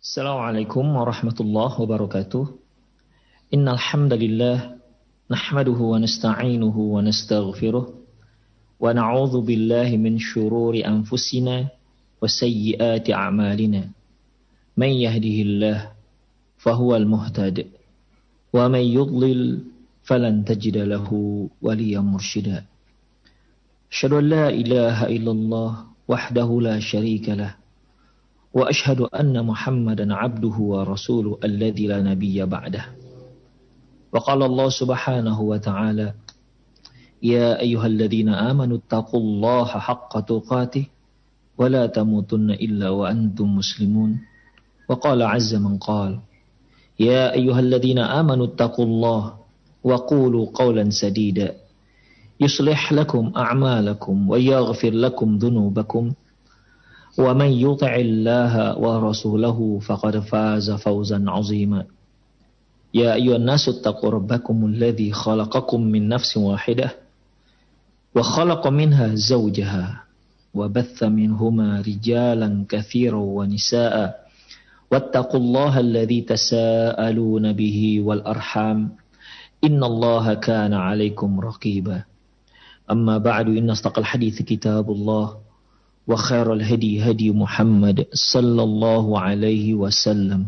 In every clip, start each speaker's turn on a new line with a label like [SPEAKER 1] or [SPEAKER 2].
[SPEAKER 1] Assalamualaikum warahmatullahi wabarakatuh. Innal hamdalillah nahmaduhu wa nasta'inuhu wa nastaghfiruh wa na'udzu billahi min shururi anfusina wa sayyiati a'malina. Man yahdihillahu fahuwal muhtad wa man yudlil falan tajida lahu waliyyan mursyida. Asyhadu an la ilaha illallah wahdahu la syarika lah wa asyhadu anna Muhammadan abduhu wa rasuluhu alladzi la nabiyya ba'dah. Wa qala Allah subhanahu wa ta'ala, ya ayyuhalladzina amanu taqullaha haqqa tuqatih wa la tamutunna illa wa antum muslimun. Wa qala azza man qala, ya ayyuhalladzina amanu taqullaha wa qulu qawlan sadida yuslih lakum a'malakum wa yaghfir lakum dhunubakum wa man yuti'illaha wa rasulahu faqad faza fawzan 'azima. Ya ayyuhan nasu taqu rabbakumul ladzi khalaqakum min nafsin wahidah wa khalaqa minha zawjaha wa batha minhuma rijalan katsiran wa nisaa'a wattaqullaha alladzi tasaaluna bihi wal arham innallaha kana 'alaikum raqiba. Amma ba'du, inna astaqal hadithi kitabullah wa khairal hadi hadi Muhammad sallallahu alaihi wasallam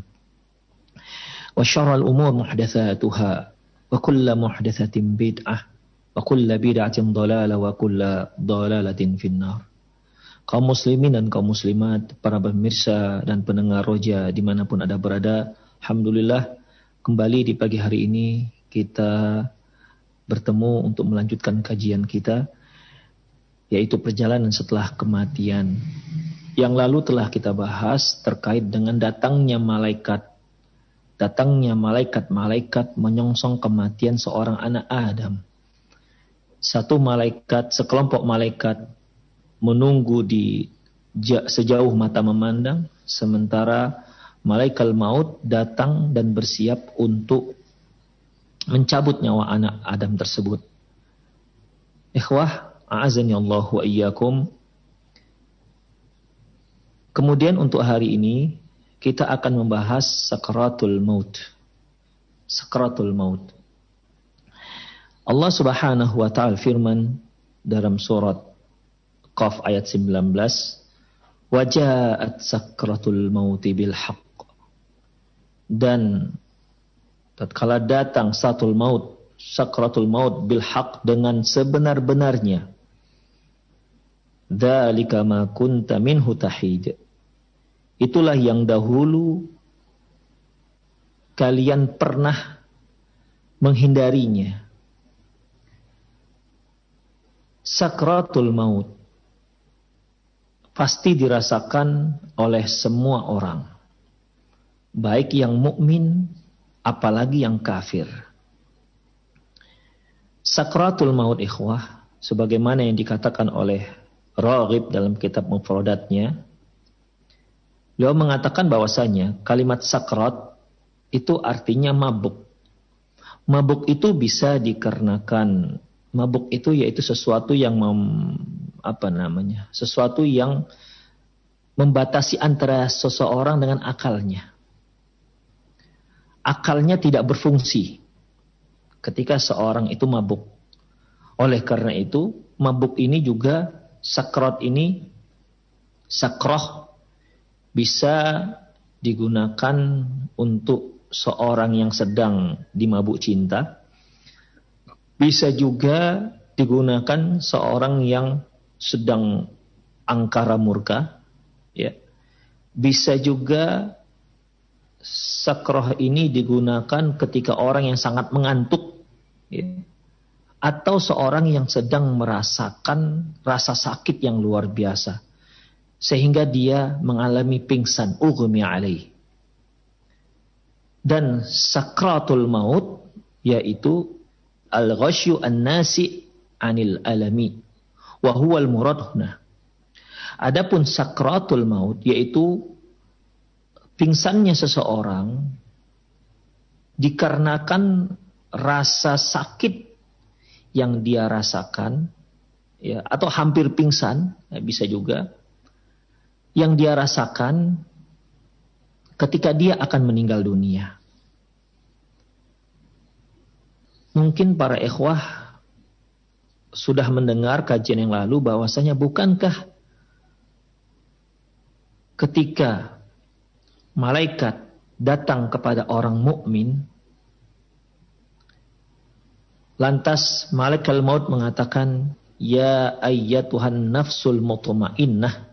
[SPEAKER 1] wa syarrul umur muhdatsatuha wa kullu muhdatsatin bid'ah wa kullu bid'atin dhalalah wa kullu dhalalatin finnar. Kaum muslimin dan kaum muslimat, para pemirsa dan pendengar Roja dimanapun Anda berada, alhamdulillah kembali di pagi hari ini kita bertemu untuk melanjutkan kajian kita, yaitu perjalanan setelah kematian. Yang lalu telah kita bahas terkait dengan datangnya malaikat menyongsong kematian seorang anak Adam. Sekelompok malaikat menunggu di sejauh mata memandang, sementara malaikat maut datang dan bersiap untuk mencabut nyawa anak Adam tersebut. Ikhwah, a'azani Allah wa iyyakum. Kemudian untuk hari ini kita akan membahas sakaratul maut. Sakaratul maut. Allah Subhanahu wa taala firman dalam surat Qaf ayat 19, "Wa ja'at sakratul mauti bil haqq." Dan tatkala datang sakratul maut bil haqq, dengan sebenar-benarnya. Dzalika ma kunta minhu tahid. Itulah yang dahulu kalian pernah menghindarinya. Sakratul maut pasti dirasakan oleh semua orang, baik yang mukmin apalagi yang kafir. Sakratul maut, ikhwah, sebagaimana yang dikatakan oleh Raghib dalam kitab mufradatnya, beliau mengatakan bahwasanya kalimat sakrat itu artinya mabuk. Mabuk itu bisa dikarenakan, mabuk itu yaitu sesuatu yang sesuatu yang membatasi antara seseorang dengan akalnya. Akalnya tidak berfungsi ketika seorang itu mabuk. Oleh karena itu, mabuk ini juga, sakrah bisa digunakan untuk seorang yang sedang dimabuk cinta. Bisa juga digunakan seorang yang sedang angkara murka. Ya. Bisa juga sakrah ini digunakan ketika orang yang sangat mengantuk, ya, atau seorang yang sedang merasakan rasa sakit yang luar biasa sehingga dia mengalami pingsan, ughmi alaih. Dan sakratul maut yaitu al-ghasyu an-nasi anil alami wa huwa al-murad huna. Adapun sakratul maut yaitu pingsannya seseorang dikarenakan rasa sakit yang dia rasakan, ya, atau hampir pingsan, ya, bisa juga, yang dia rasakan ketika dia akan meninggal dunia. Mungkin para ikhwah sudah mendengar kajian yang lalu bahwasanya bukankah ketika malaikat datang kepada orang mukmin, lantas malaikat maut mengatakan, ya ayyatuhan nafsul mutmainnah,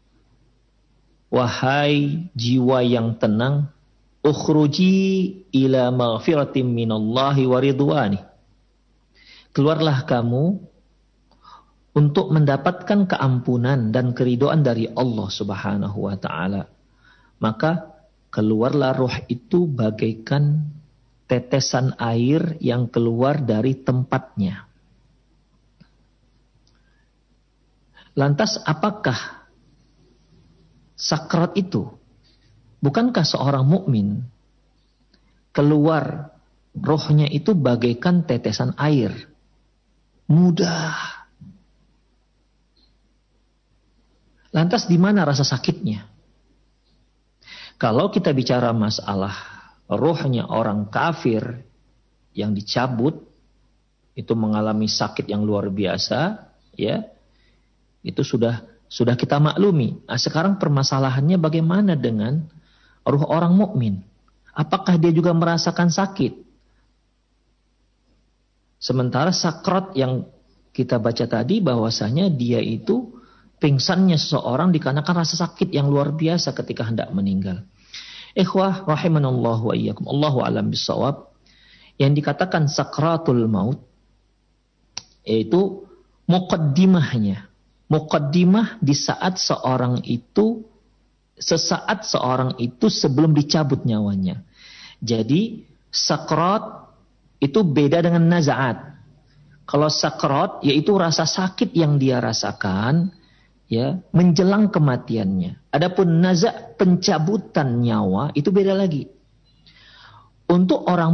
[SPEAKER 1] wahai jiwa yang tenang, ukhruji ila maghfiratin minallahi wa ridwani. Keluarlah kamu untuk mendapatkan keampunan dan keridhaan dari Allah Subhanahu wa taala. Maka keluarlah roh itu bagaikan tetesan air yang keluar dari tempatnya. Lantas apakah sakrat itu? Bukankah seorang mukmin keluar rohnya itu bagaikan tetesan air? Mudah. Lantas di mana rasa sakitnya? Kalau kita bicara masalah rohnya orang kafir yang dicabut, itu mengalami sakit yang luar biasa, ya, itu sudah kita maklumi. Nah, sekarang permasalahannya bagaimana dengan ruh orang mukmin? Apakah dia juga merasakan sakit? Sementara sakrat yang kita baca tadi bahwasanya dia itu pingsannya seseorang dikarenakan rasa sakit yang luar biasa ketika hendak meninggal. Ikhwah rahimanallahu wa iyyakum, Allahu a'lam bissawab. Yang dikatakan sakratul maut yaitu muqaddimahnya. Muqaddimah di saat seseorang itu sebelum dicabut nyawanya. Jadi sakrat itu beda dengan nazaat. Kalau sakrat yaitu rasa sakit yang dia rasakan, ya, menjelang kematiannya. Adapun naza' pencabutan nyawa itu beda lagi. Untuk orang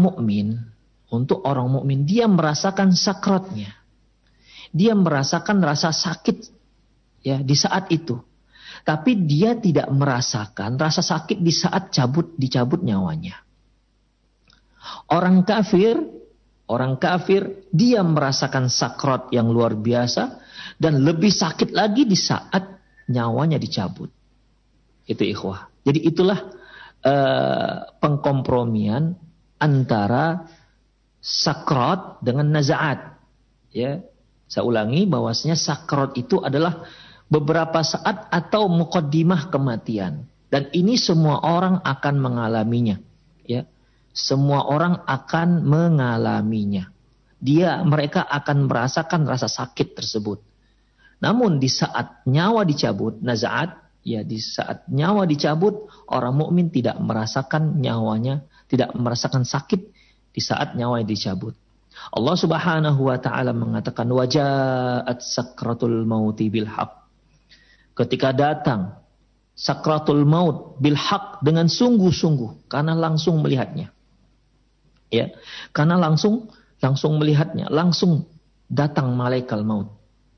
[SPEAKER 1] mukmin dia merasakan sakratnya. Dia merasakan rasa sakit, ya, di saat itu. Tapi dia tidak merasakan rasa sakit di saat dicabut nyawanya. Orang kafir dia merasakan sakrat yang luar biasa dan lebih sakit lagi di saat nyawanya dicabut. Itu ikhwah. Jadi itulah pengkompromian antara sakrat dengan nazaat. Ya, saya ulangi bahwasanya sakrat itu adalah beberapa saat atau muqaddimah kematian. Dan ini semua orang akan mengalaminya. Ya, semua orang akan mengalaminya. Mereka akan merasakan rasa sakit tersebut. Namun di saat nyawa dicabut, nazaat, ya, di saat nyawa dicabut, orang mukmin tidak merasakan nyawanya, tidak merasakan sakit di saat nyawa dicabut. Allah Subhanahu wa taala mengatakan wajaat sakratul mauti bil haq. Ketika datang sakratul maut bil haq dengan sungguh-sungguh karena langsung melihatnya. Ya, karena langsung melihatnya, langsung datang malaikat maut.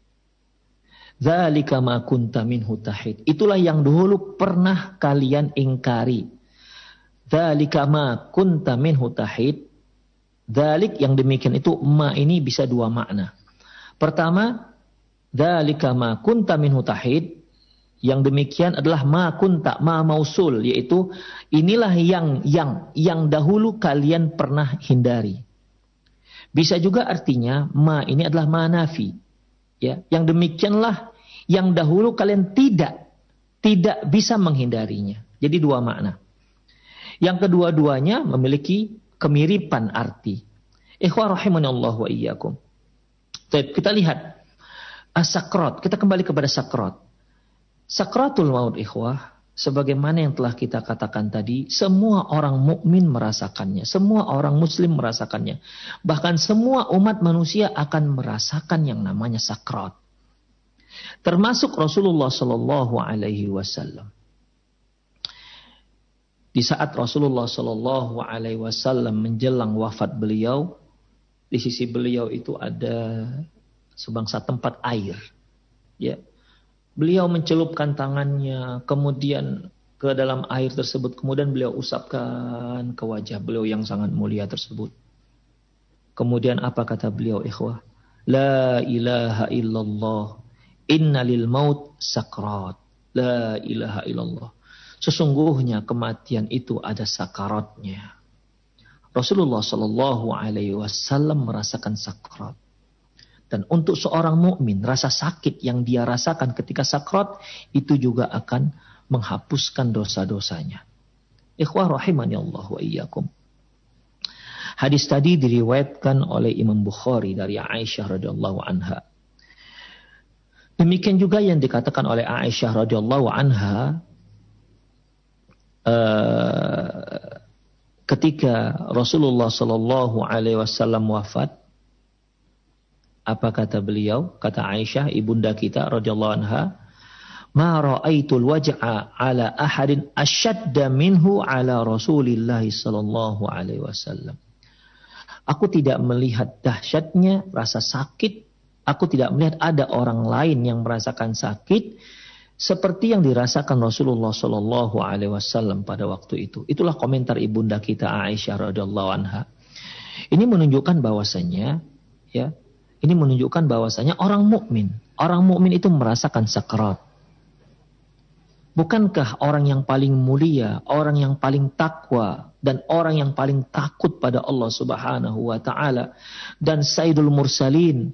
[SPEAKER 1] Dzalika ma kunta minhu tahid. Itulah yang dahulu pernah kalian ingkari. Dzalika ma kunta minhu tahid. Dzalik yang demikian itu, ma ini bisa dua makna. Pertama, dzalika ma kunta minhu tahid. Yang demikian adalah ma kunta, ma mausul, yaitu inilah yang dahulu kalian pernah hindari. Bisa juga artinya ma ini adalah ma nafi. Ya, yang demikianlah yang dahulu kalian tidak bisa menghindarinya. Jadi dua makna. Yang kedua-duanya memiliki kemiripan arti. Ikhwah rahimanallahu wa iyyakum. Kita lihat as-sakrat. Kita kembali kepada sakrat. Sakratul maut, ikhwah, sebagaimana yang telah kita katakan tadi, semua orang mukmin merasakannya, semua orang muslim merasakannya. Bahkan semua umat manusia akan merasakan yang namanya sakrat. Termasuk Rasulullah sallallahu alaihi wasallam. Di saat Rasulullah sallallahu alaihi wasallam menjelang wafat beliau, di sisi beliau itu ada sebangsa tempat air. Ya. Beliau mencelupkan tangannya, kemudian ke dalam air tersebut. Kemudian beliau usapkan ke wajah beliau yang sangat mulia tersebut. Kemudian apa kata beliau, ikhwah? La ilaha illallah. Inna lil maut sakrat. La ilaha illallah. Sesungguhnya kematian itu ada sakaratnya. Rasulullah Shallallahu Alaihi Wasallam merasakan sakrat. Dan untuk seorang mukmin, rasa sakit yang dia rasakan ketika sakrat itu juga akan menghapuskan dosa-dosanya. Ikhwah rahimani Allah wa iyyakum. Hadis tadi diriwayatkan oleh Imam Bukhari dari Aisyah radhiyallahu anha. Demikian juga yang dikatakan oleh Aisyah radhiyallahu anha ketika Rasulullah sallallahu alaihi wasallam wafat. Apa kata beliau? Kata Aisyah, ibunda kita radhiyallahu anha, "Ma ra'aitul waj'a 'ala ahadin ashadda minhu 'ala Rasulillah sallallahu alaihi wasallam." Aku tidak melihat dahsyatnya rasa sakit. Aku tidak melihat ada orang lain yang merasakan sakit seperti yang dirasakan Rasulullah sallallahu alaihi wasallam pada waktu itu. Itulah komentar ibunda kita Aisyah radhiyallahu anha. Ini menunjukkan bahwasanya orang mukmin itu merasakan sakrat. Bukankah orang yang paling mulia, orang yang paling takwa, dan orang yang paling takut pada Allah Subhanahu wa Ta'ala, dan Sayyidul Mursalin,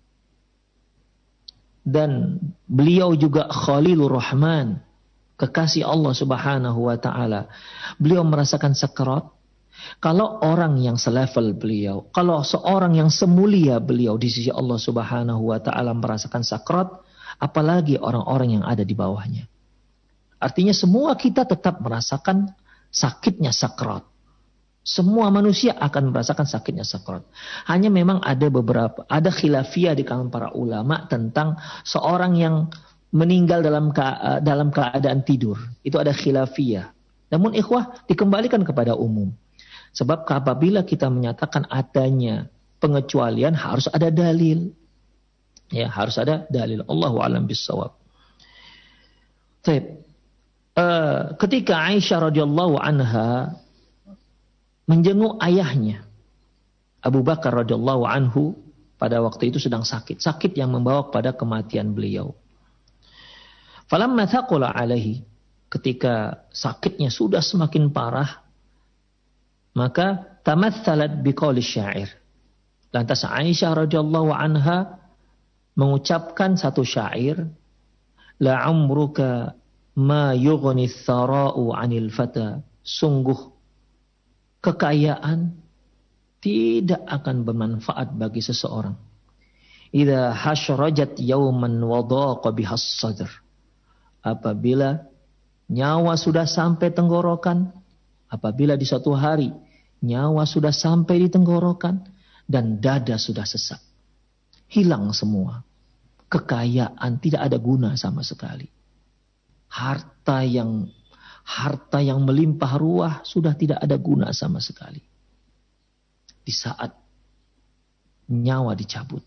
[SPEAKER 1] dan beliau juga Khalilur Rahman, kekasih Allah Subhanahu wa Ta'ala, beliau merasakan sakrat? Kalau orang yang selevel beliau, kalau seorang yang semulia beliau di sisi Allah Subhanahu wa Ta'ala merasakan sakrat, apalagi orang-orang yang ada di bawahnya. Artinya semua kita tetap merasakan sakitnya sakrat. Semua manusia akan merasakan sakitnya sakrat. Hanya memang ada khilafiyah di kalangan para ulama tentang seorang yang meninggal dalam keadaan tidur. Itu ada khilafiyah. Namun ikhwah dikembalikan kepada umum. Sebab apabila kita menyatakan adanya pengecualian harus ada dalil. Ya, harus ada dalil. Allahu a'lam bissawab. Baik. Ketika Aisyah radhiyallahu anha menjenguk ayahnya, Abu Bakar radhiyallahu anhu pada waktu itu sedang sakit yang membawa pada kematian beliau. Falamma thaqula alaihi, ketika sakitnya sudah semakin parah, maka tamatsalat biqauli syair. Lantas Aisyah radhiyallahu anha mengucapkan satu syair, la amruka ma yughni thara'u 'anil fata. Sungguh kekayaan tidak akan bermanfaat bagi seseorang. Idza hasyrajat yawman wadaqa bihas sadr. Apabila nyawa sudah sampai tenggorokan, apabila di suatu hari nyawa sudah sampai di tenggorokan dan dada sudah sesak, hilang semua. Kekayaan tidak ada guna sama sekali. Harta yang melimpah ruah sudah tidak ada guna sama sekali. Di saat nyawa dicabut.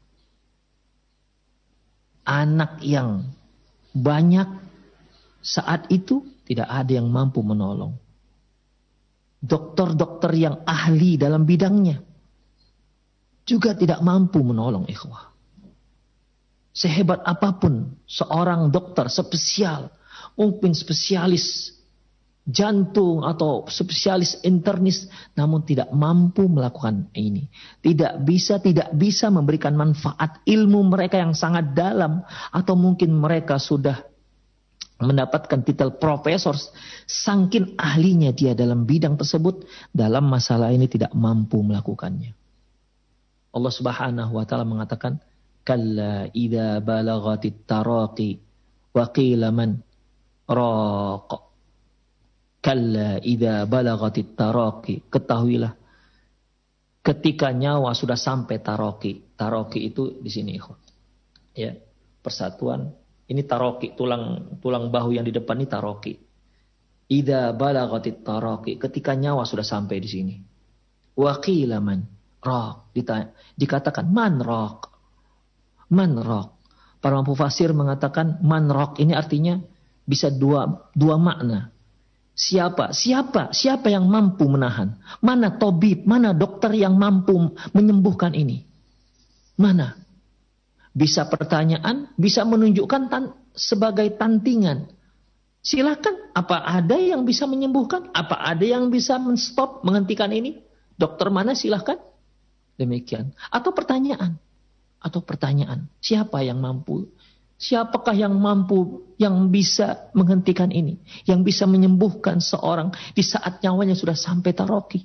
[SPEAKER 1] Anak yang banyak saat itu tidak ada yang mampu menolong. Dokter-dokter yang ahli dalam bidangnya juga tidak mampu menolong, ikhwah. Sehebat apapun seorang dokter spesial, mungkin spesialis jantung atau spesialis internis, namun tidak mampu melakukan ini. Tidak bisa memberikan manfaat ilmu mereka yang sangat dalam, atau mungkin mereka sudah mendapatkan titel profesor, saking ahlinya dia dalam bidang tersebut, dalam masalah ini tidak mampu melakukannya. Allah Subhanahu wa Ta'ala mengatakan, kalla idza balagatit taraqi wa qila man raq. Kalla idza balagatit taraqi. Ketahuilah ketika nyawa sudah sampai taraqi. Taraqi itu di sini, ikhwan. Ya, persatuan. Ini taraqi, tulang bahu yang di depan ini taraqi. Idza balagatit taraqi. Ketika nyawa sudah sampai di sini. Wa qila man raq. Dikatakan man raq. Man raq. Para mufasir mengatakan man raq ini artinya bisa dua makna. Siapa yang mampu menahan? Mana tabib, mana dokter yang mampu menyembuhkan ini? Mana? Bisa pertanyaan, bisa menunjukkan sebagai tantingan. Silakan, apa ada yang bisa menyembuhkan? Apa ada yang bisa menstop, menghentikan ini? Dokter mana silahkan? Demikian. Atau pertanyaan. Siapa yang mampu? Siapakah yang mampu, yang bisa menghentikan ini? Yang bisa menyembuhkan seorang di saat nyawanya sudah sampai taroki?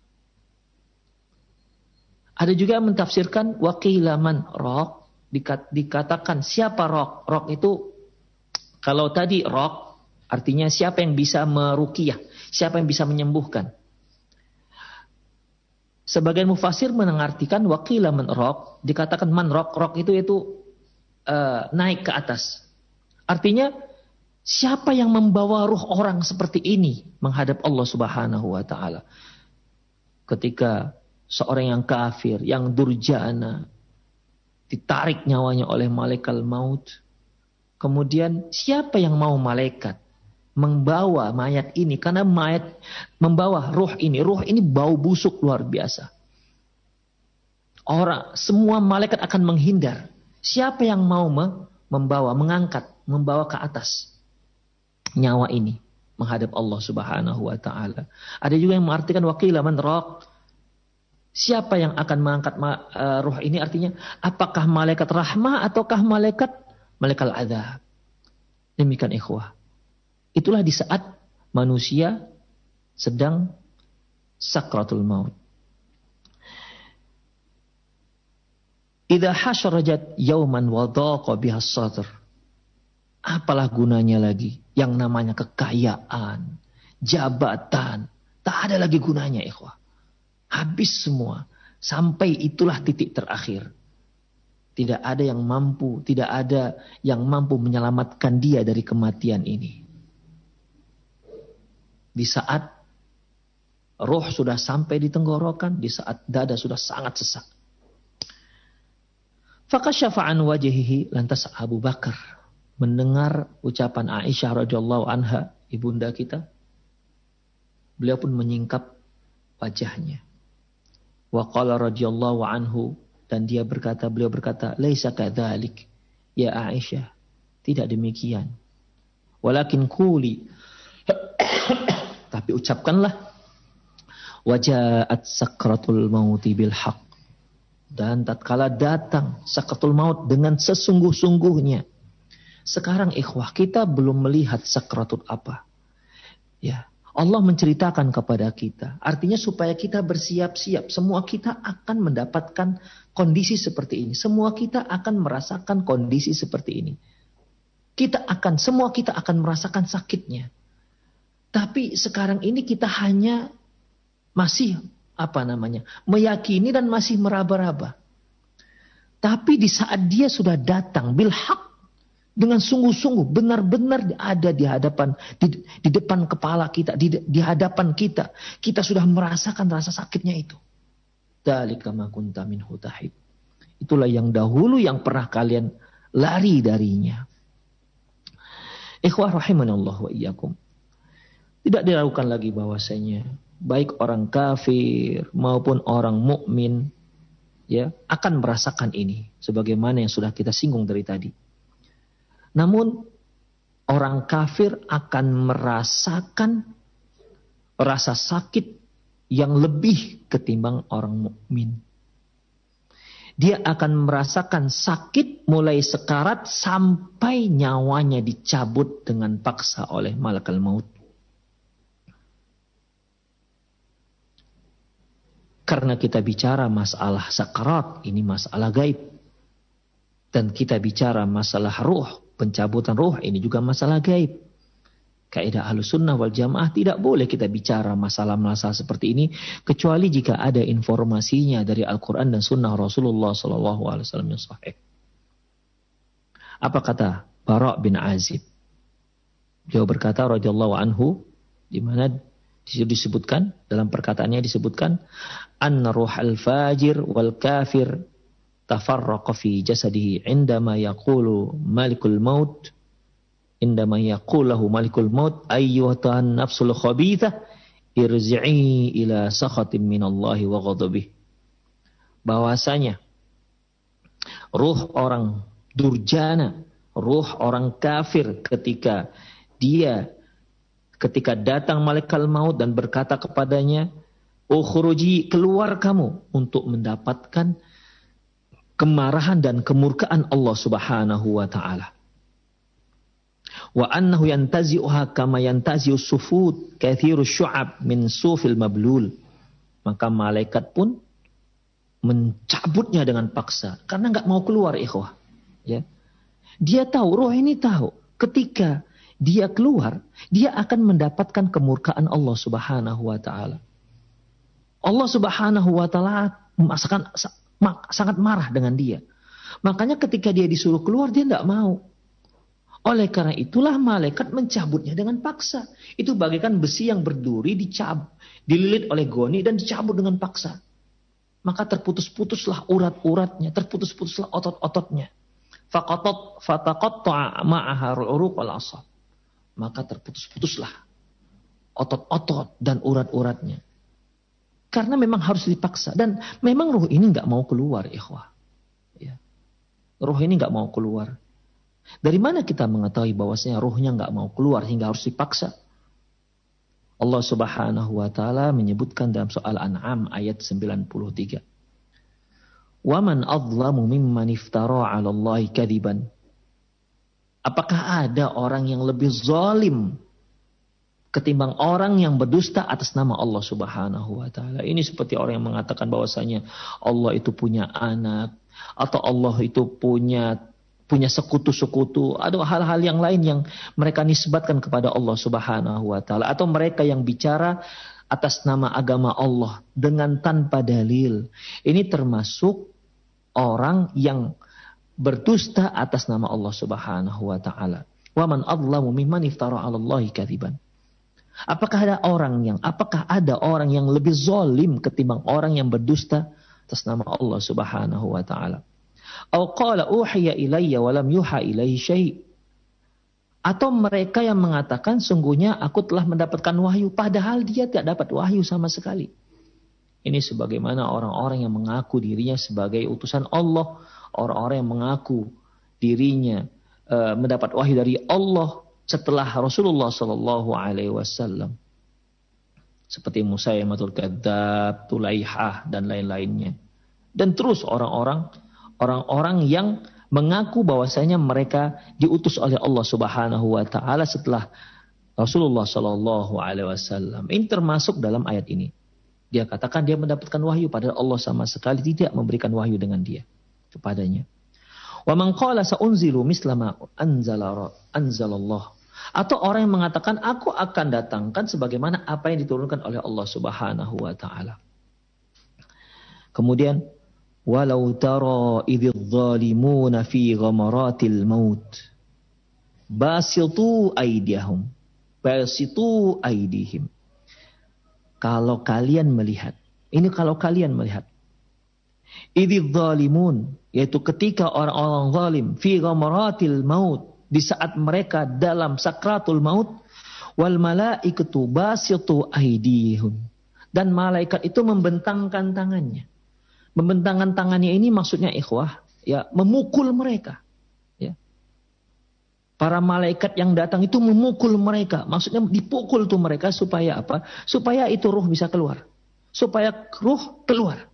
[SPEAKER 1] Ada juga yang mentafsirkan waqila man raq, dikatakan siapa raq? Raq itu, kalau tadi raq artinya siapa yang bisa meruqyah, siapa yang bisa menyembuhkan. Sebagian mufasir mengartikan waqila man raq, dikatakan man raq itu naik ke atas. Artinya siapa yang membawa ruh orang seperti ini menghadap Allah Subhanahu wa taala. Ketika seorang yang kafir, yang durjana, ditarik nyawanya oleh malaikat maut. Kemudian siapa yang mau malaikat membawa mayat ini, karena mayat membawa ruh ini bau busuk luar biasa. Semua malaikat akan menghindar. Siapa yang mau mengangkat, membawa ke atas nyawa ini menghadap Allah Subhanahu wa taala. Ada juga yang mengartikan waqila man raq. Siapa yang akan mengangkat ruh ini, artinya apakah malaikat rahmah ataukah malaikat azab. Demikian ikhwah. Itulah di saat manusia sedang sakratul maut. Idza hasyarajat yauman wa dhaqa bihas sadr. Apalah gunanya lagi yang namanya kekayaan, jabatan, tak ada lagi gunanya ikhwah. Habis semua, sampai itulah titik terakhir. Tidak ada yang mampu menyelamatkan dia dari kematian ini. Di saat roh sudah sampai di tenggorokan, di saat dada sudah sangat sesak. Fakasyafa an wajhihi, lantas Abu Bakar mendengar ucapan Aisyah radhiyallahu anha, ibunda kita. Beliau pun menyingkap wajahnya. Wa qala radhiyallahu anhu, dan beliau berkata, laisa kadzalik ya Aisyah, tidak demikian. Walakin quli, tapi ucapkanlah, wajaat sakratul mauti bil haqq. Dan tatkala datang sakratul maut dengan sesungguh-sungguhnya. Sekarang ikhwah, kita belum melihat sakratul apa. Ya, Allah menceritakan kepada kita. Artinya supaya kita bersiap-siap. Semua kita akan mendapatkan kondisi seperti ini. Semua kita akan merasakan kondisi seperti ini. Semua kita akan merasakan sakitnya. Tapi sekarang ini kita hanya masih meyakini dan masih meraba-raba. Tapi di saat dia sudah datang bil haq, dengan sungguh-sungguh, benar-benar ada di hadapan, di depan kepala kita, di hadapan kita, kita sudah merasakan rasa sakitnya itu. Dzalika ma kunta minhu tahid. Itulah yang dahulu yang pernah kalian lari darinya. Ikhwah rahimanallah wa iyyakum. Tidak diragukan lagi bahwasanya baik orang kafir maupun orang mukmin ya akan merasakan ini sebagaimana yang sudah kita singgung dari tadi. Namun orang kafir akan merasakan rasa sakit yang lebih ketimbang orang mukmin. Dia akan merasakan sakit mulai sekarat sampai nyawanya dicabut dengan paksa oleh malakal maut. Karena kita bicara masalah sakarat, ini masalah gaib. Dan kita bicara masalah ruh, pencabutan ruh, ini juga masalah gaib. Kaidah Ahlussunnah wal Jamaah, tidak boleh kita bicara masalah-masalah seperti ini kecuali jika ada informasinya dari Al-Quran dan Sunnah Rasulullah SAW yang sahih. Apa kata Bara' bin Azib? Dia berkata radhiyallahu anhu, di mana disebutkan dalam perkataannya disebutkan anna ruhal fajir wal kafir tafarraqa fi jasadihi indama yaqulu malikul maut indama yaqul lahu malikul maut ayyuhan nafsul khabithah irji'i ila sakhatin minallahi wa ghadabih. Bahwasanya ruh orang durjana, ruh orang kafir ketika datang malaikat maut dan berkata kepadanya, ukhruji, keluar kamu untuk mendapatkan kemarahan dan kemurkaan Allah Subhanahu wa taala. Wa annahu yantazi'uha kama yantazi'u sufud kathiru syu'ab min sufil mablul. Maka malaikat pun mencabutnya dengan paksa karena enggak mau keluar, ikhwah. Ya. Dia tahu, roh ini tahu, ketika dia keluar, dia akan mendapatkan kemurkaan Allah Subhanahu wa taala. Allah Subhanahu wa taala sangat marah dengan dia. Makanya ketika dia disuruh keluar, dia tidak mau. Oleh karena itulah malaikat mencabutnya dengan paksa. Itu bagaikan besi yang berduri dililit oleh goni dan dicabut dengan paksa. Maka terputus-putuslah urat-uratnya, terputus-putuslah otot-ototnya. Fataqatta'a ma'aha al-uruq wal asab. Maka terputus-putuslah otot-otot dan urat-uratnya. Karena memang harus dipaksa. Dan memang ruh ini nggak mau keluar, ikhwah. Ya. Ruh ini nggak mau keluar. Dari mana kita mengetahui bahwasanya ruhnya nggak mau keluar hingga harus dipaksa? Allah Subhanahu wa taala menyebutkan dalam soal An'am ayat 93. Waman adlamu mimman iftara 'ala Allahi kadziban. Apakah ada orang yang lebih zalim ketimbang orang yang berdusta atas nama Allah Subhanahu wa taala? Ini seperti orang yang mengatakan bahwasanya Allah itu punya anak atau Allah itu punya sekutu-sekutu, ada hal-hal yang lain yang mereka nisbatkan kepada Allah Subhanahu wa taala, atau mereka yang bicara atas nama agama Allah dengan tanpa dalil. Ini termasuk orang yang berdusta atas nama Allah Subhanahu wa taala. Wa man adlamu mimman iftara 'ala Allahi kadziban. Apakah ada orang yang lebih zalim ketimbang orang yang berdusta atas nama Allah Subhanahu wa taala? Atau qala uhiya ilayya wa lam yuha ilaihi syai'. Atau mereka yang mengatakan sungguhnya aku telah mendapatkan wahyu padahal dia tidak dapat wahyu sama sekali. Ini sebagaimana orang-orang yang mengaku dirinya sebagai utusan Allah, orang-orang yang mengaku dirinya mendapat wahyu dari Allah setelah Rasulullah sallallahu alaihi wasallam. Seperti Musailamatul Kadzdzab, Tulaihah dan lain-lainnya. Dan terus orang-orang yang mengaku bahwasanya mereka diutus oleh Allah Subhanahu wa taala setelah Rasulullah sallallahu alaihi wasallam. Ini termasuk dalam ayat ini. Dia katakan dia mendapatkan wahyu padahal Allah sama sekali tidak memberikan wahyu dengan dia kepadanya. Wa man qala sa'unzilu misla ma anzalallah. Atau orang yang mengatakan aku akan datangkan sebagaimana apa yang diturunkan oleh Allah Subhanahu wa taala. Kemudian walau tara idz zalimuna fi ghamaratil maut basitu aydihim. Kalau kalian melihat idz zalimun, yaitu ketika orang-orang zalim fi ghamaratil maut, di saat mereka dalam sakratul maut, wal malaikatu basitu aydihim, dan malaikat itu membentangkan tangannya. Membentangkan tangannya ini maksudnya ikhwah, ya, memukul mereka. Ya. Para malaikat yang datang itu memukul mereka. Maksudnya dipukul tuh mereka supaya apa? Supaya itu ruh bisa keluar. Supaya ruh keluar.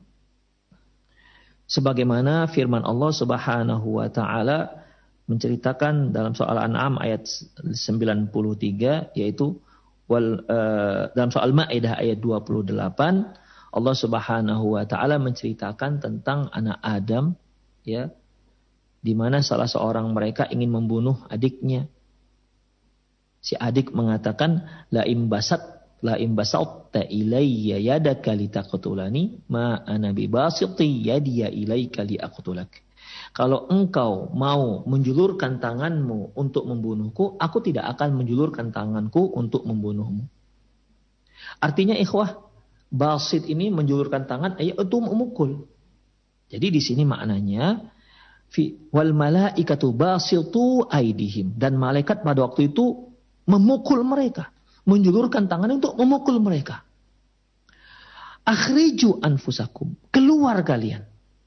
[SPEAKER 1] Sebagaimana firman Allah Subhanahu wa taala menceritakan dalam soal An'am ayat 93, yaitu dalam soal Maidah ayat 28, Allah Subhanahu wa taala menceritakan tentang anak Adam, ya, di mana salah seorang mereka ingin membunuh adiknya. Si adik mengatakan la imbasatta ilayya yadaka litaqtulani ma ana bibasiti yadiya ilaika liaqtulak. Kalau engkau mau menjulurkan tanganmu untuk membunuhku, aku tidak akan menjulurkan tanganku untuk membunuhmu. Artinya ikhwah, basit ini menjulurkan tangan itu memukul. Jadi di sini maknanya wal malaikatu basitu aidihim, dan malaikat pada waktu itu memukul mereka, menjulurkan tangannya untuk memukul mereka. Akhriju anfusakum, keluar kalian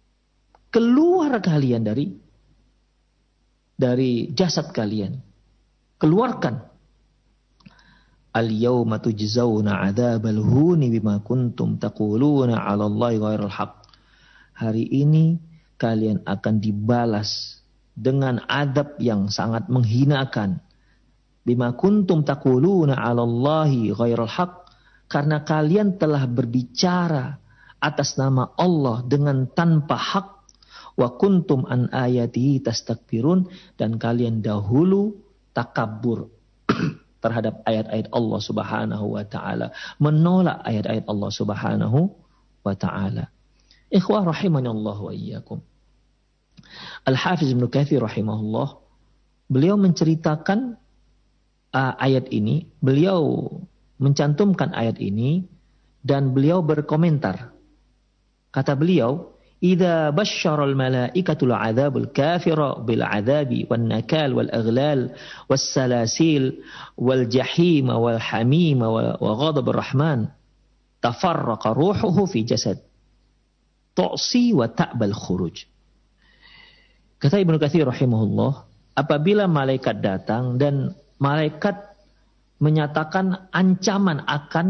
[SPEAKER 1] dari jasad kalian, keluarkan. Al-yawma tujzauna 'adzabal huni bima kuntum taquluna 'ala Allahi ghairal haqq. Hari ini kalian akan dibalas dengan adab yang sangat menghinakan. Bima kuntum taquluna 'ala Allahi ghairal haqq, karena kalian telah berbicara atas nama Allah dengan tanpa hak. Wa kuntum an ayatihi tastakbirun, dan kalian dahulu takabur terhadap ayat-ayat Allah Subhanahu wa taala, menolak ayat-ayat Allah Subhanahu wa taala. Ikhwah rahimanallah wa iyyakum. Al-Hafiz Ibnu Katsir rahimahullah, beliau menceritakan ayat ini, beliau mencantumkan ayat ini dan beliau berkomentar. Kata beliau, "Idza basyara al-malaikatu al-'adzabul kafira bil 'adzabi wan nakal wal aghlal was salasil wal jahim wal hamim wa ghadab ar-rahman, tafarraqa ruhuhu fi jasad, tu'si wa ta'bal khuruj." Kata Ibnu Katsir rahimahullah, apabila malaikat datang dan malaikat menyatakan ancaman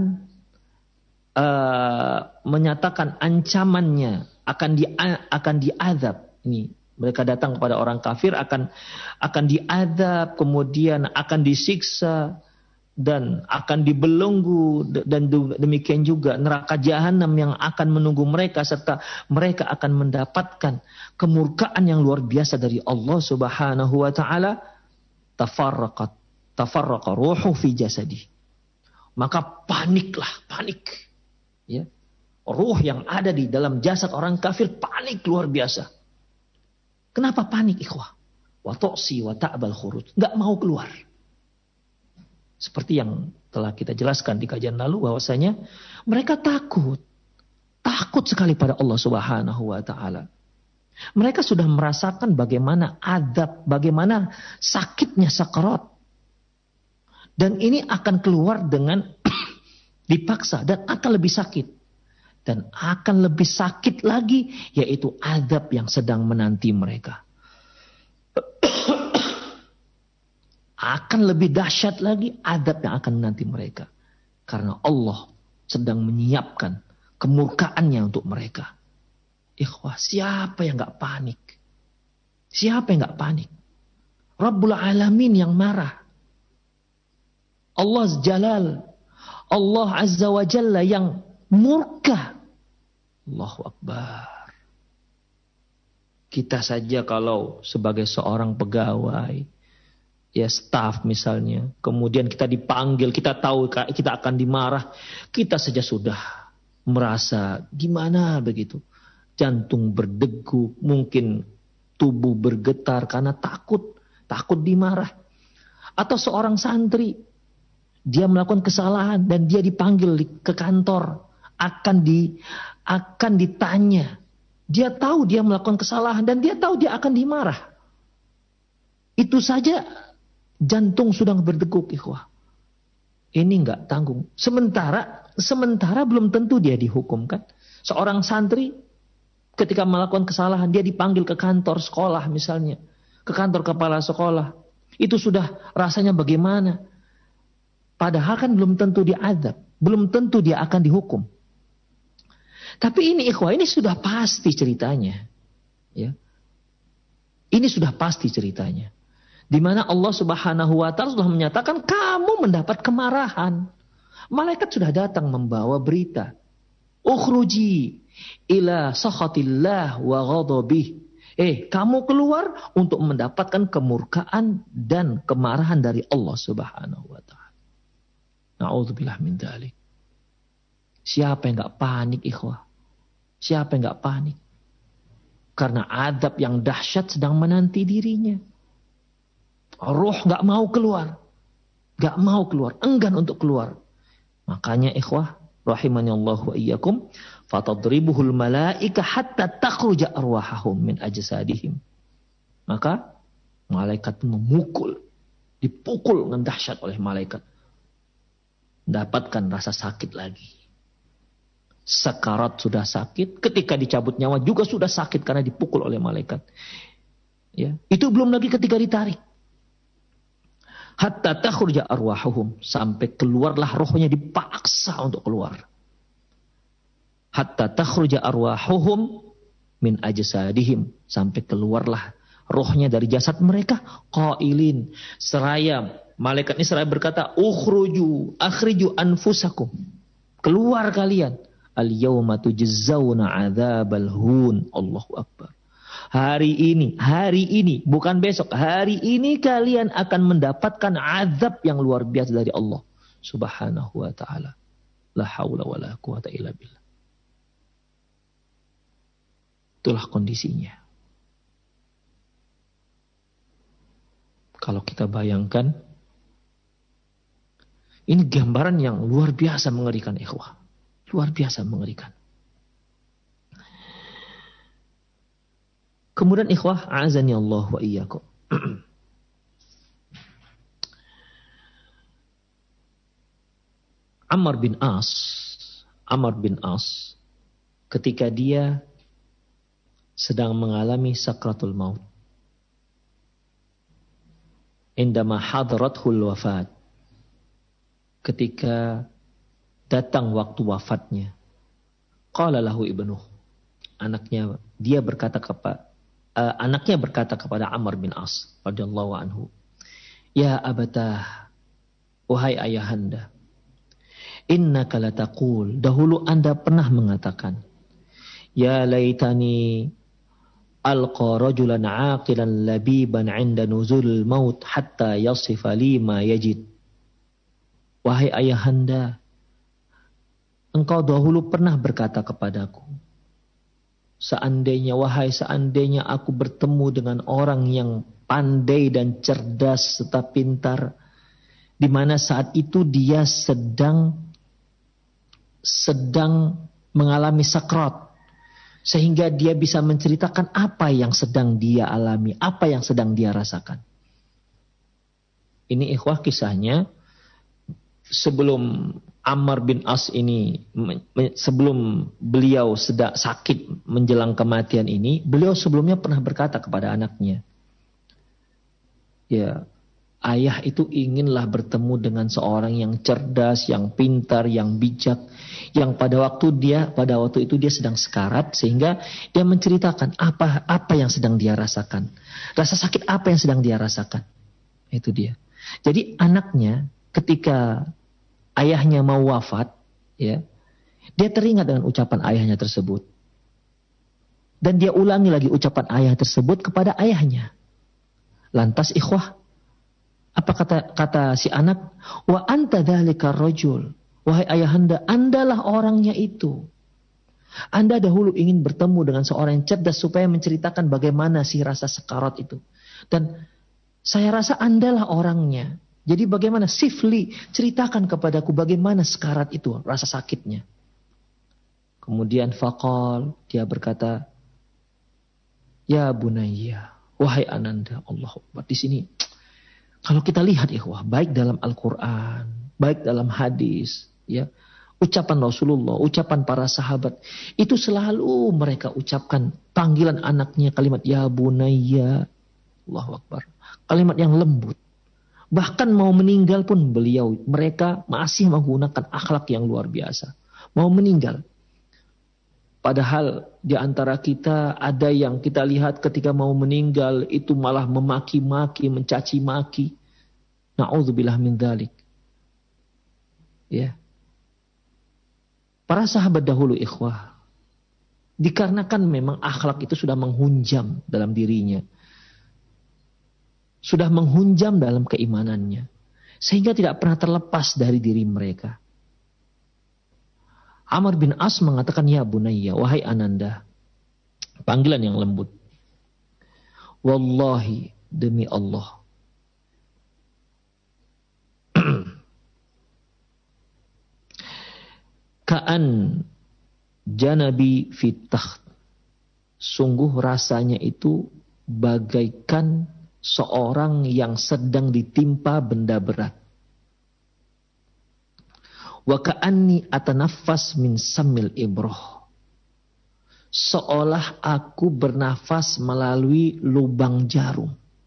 [SPEAKER 1] menyatakan ancamannya akan diazab. Ini mereka datang kepada orang kafir akan diazab, kemudian akan disiksa dan akan dibelenggu, dan demikian juga neraka jahanam yang akan menunggu mereka, serta mereka akan mendapatkan kemurkaan yang luar biasa dari Allah Subhanahu wa taala. Tafarraqa ruhu fi jasadi, maka panik. Ya. Ruh yang ada di dalam jasad orang kafir panik luar biasa. Kenapa panik, ikhwah? Wa tu'si wa ta'bal khuruj, enggak mau keluar. Seperti yang telah kita jelaskan di kajian lalu, bahwasanya mereka takut sekali pada Allah Subhanahu wa taala. Mereka sudah merasakan bagaimana adab, bagaimana sakitnya sakarat. Dan ini akan keluar dengan dipaksa, dan akan lebih sakit. Dan akan lebih sakit lagi, yaitu azab yang sedang menanti mereka. Akan lebih dahsyat lagi azab yang akan menanti mereka. Karena Allah sedang menyiapkan kemurkaannya untuk mereka. Ikhwah, siapa yang gak panik? Siapa yang gak panik? Rabbul Alamin yang marah. Allah Jalal, Allah Azza wa Jalla yang murka. Allahu Akbar. Kita saja kalau sebagai seorang pegawai, ya staf misalnya, kemudian kita dipanggil, kita tahu kita akan dimarah, kita saja sudah merasa gimana begitu. Jantung berdegup, mungkin tubuh bergetar karena takut dimarah. Atau seorang santri, dia melakukan kesalahan dan dia dipanggil ke kantor, akan ditanya. Dia tahu dia melakukan kesalahan dan dia tahu dia akan dimarah. Itu saja jantung sudah berdegup, ikhwah. Ini enggak tanggung. Sementara belum tentu dia dihukum, kan? Seorang santri ketika melakukan kesalahan, dia dipanggil ke kantor sekolah misalnya, ke kantor kepala sekolah. Itu sudah rasanya bagaimana? Padahal kan belum tentu dia azab, belum tentu dia akan dihukum. Tapi ini ikhwah, ini sudah pasti ceritanya. Ya. Ini sudah pasti ceritanya. Di mana Allah Subhanahu wa taala sudah menyatakan kamu mendapat kemarahan. Malaikat sudah datang membawa berita. Ukhruji ila sakhatillah wa ghadabih. Kamu keluar untuk mendapatkan kemurkaan dan kemarahan dari Allah Subhanahu wa taala. Na'udzubillah min dzalik. Siapa yang enggak panik, ikhwah? Siapa yang enggak panik? Karena adab yang dahsyat sedang menanti dirinya. Ruh enggak mau keluar. Enggan untuk keluar. Makanya ikhwah, rahimani Allah wa iyyakum, fatadribuhul malaika hatta takhruja arwahahum min ajsadihim. Maka malaikat memukul, dipukul dengan dahsyat oleh malaikat. Mendapatkan rasa sakit lagi. Sakarat sudah sakit, ketika dicabut nyawa juga sudah sakit karena dipukul oleh malaikat. Ya, itu belum lagi ketika ditarik. Hatta takhruja arwahuhum, sampai keluarlah rohnya, dipaksa untuk keluar. Hatta takhruja arwahuhum min ajsadihim, sampai keluarlah rohnya dari jasad mereka. Qailin, seraya malaikat ini seraya berkata, akhriju anfusakum, keluar kalian. Al yauma tujzauna adzabal hun. Allahu akbar. Hari ini, bukan besok. Hari ini kalian akan mendapatkan azab yang luar biasa dari Allah Subhanahu wa ta'ala. La haula wa la quwata illa billah. Itulah kondisinya. Kalau kita bayangkan, ini gambaran yang luar biasa mengerikan, ikhwah. Luar biasa mengerikan. Kemudian ikhwah, a'azani Allah wa iyyakum. Amr bin As ketika dia sedang mengalami sakratul maut. Indama hadrathul wafat. Ketika datang waktu wafatnya. Qala lahu ibnuh. Anaknya berkata kepada Amr bin As radhiyallahu anhu, "Ya abatah, wahai ayahanda, innaka lataqul, dahulu Anda pernah mengatakan, ya laitani alqa rajulan aqilan labiban 'inda nuzulil maut hatta yasifa li ma yajid." Wahai ayahanda, engkau dahulu pernah berkata kepadaku, seandainya aku bertemu dengan orang yang pandai dan cerdas serta pintar, di mana saat itu dia sedang mengalami sakrat, sehingga dia bisa menceritakan apa yang sedang dia alami, apa yang sedang dia rasakan. Ini ikhwah kisahnya sebelum Ammar bin As ini, sebelum beliau sedang sakit menjelang kematian ini, beliau sebelumnya pernah berkata kepada anaknya, ya, ayah itu inginlah bertemu dengan seorang yang cerdas, yang pintar, yang bijak, yang pada waktu itu dia sedang sekarat, sehingga dia menceritakan apa yang sedang dia rasakan, rasa sakit apa yang sedang dia rasakan. Itu dia. Jadi anaknya ketika ayahnya mau wafat, ya, dia teringat dengan ucapan ayahnya tersebut. Dan dia ulangi lagi ucapan ayah tersebut kepada ayahnya. Lantas ikhwah, apa kata si anak? Wa anta dzalika rajul. Wahai ayahanda, Andalah orangnya itu. Anda dahulu ingin bertemu dengan seorang yang cerdas supaya menceritakan bagaimana sih rasa sekarat itu. Dan saya rasa Andalah orangnya. Jadi bagaimana? Sifli, ceritakan kepadaku bagaimana sekarat itu, rasa sakitnya. Kemudian faqal, dia berkata, ya bunayya, wahai ananda. Allahu Akbar. Di sini, kalau kita lihat ikhwah, baik dalam Al-Quran, baik dalam hadis, ya, ucapan Rasulullah, ucapan para sahabat, itu selalu mereka ucapkan panggilan anaknya kalimat ya bunayya. Allahu Akbar. Kalimat yang lembut. Bahkan mau meninggal pun mereka masih menggunakan akhlak yang luar biasa. Mau meninggal. Padahal di antara kita ada yang kita lihat ketika mau meninggal itu malah memaki-maki, mencaci maki. Na'udzubillah min dzalik. Ya. Para sahabat dahulu ikhwah, dikarenakan memang akhlak itu sudah menghunjam dalam dirinya. Sudah menghunjam dalam keimanannya. Sehingga tidak pernah terlepas dari diri mereka. Amr bin As mengatakan, ya bunayya, wahai ananda. Panggilan yang lembut. Wallahi, demi Allah. Ka'an janabi fit takht. Sungguh rasanya itu bagaikan seorang yang sedang ditimpa benda berat. Wa ka'anni atanaffas min samil ibroh. Seolah aku bernafas melalui lubang jarum.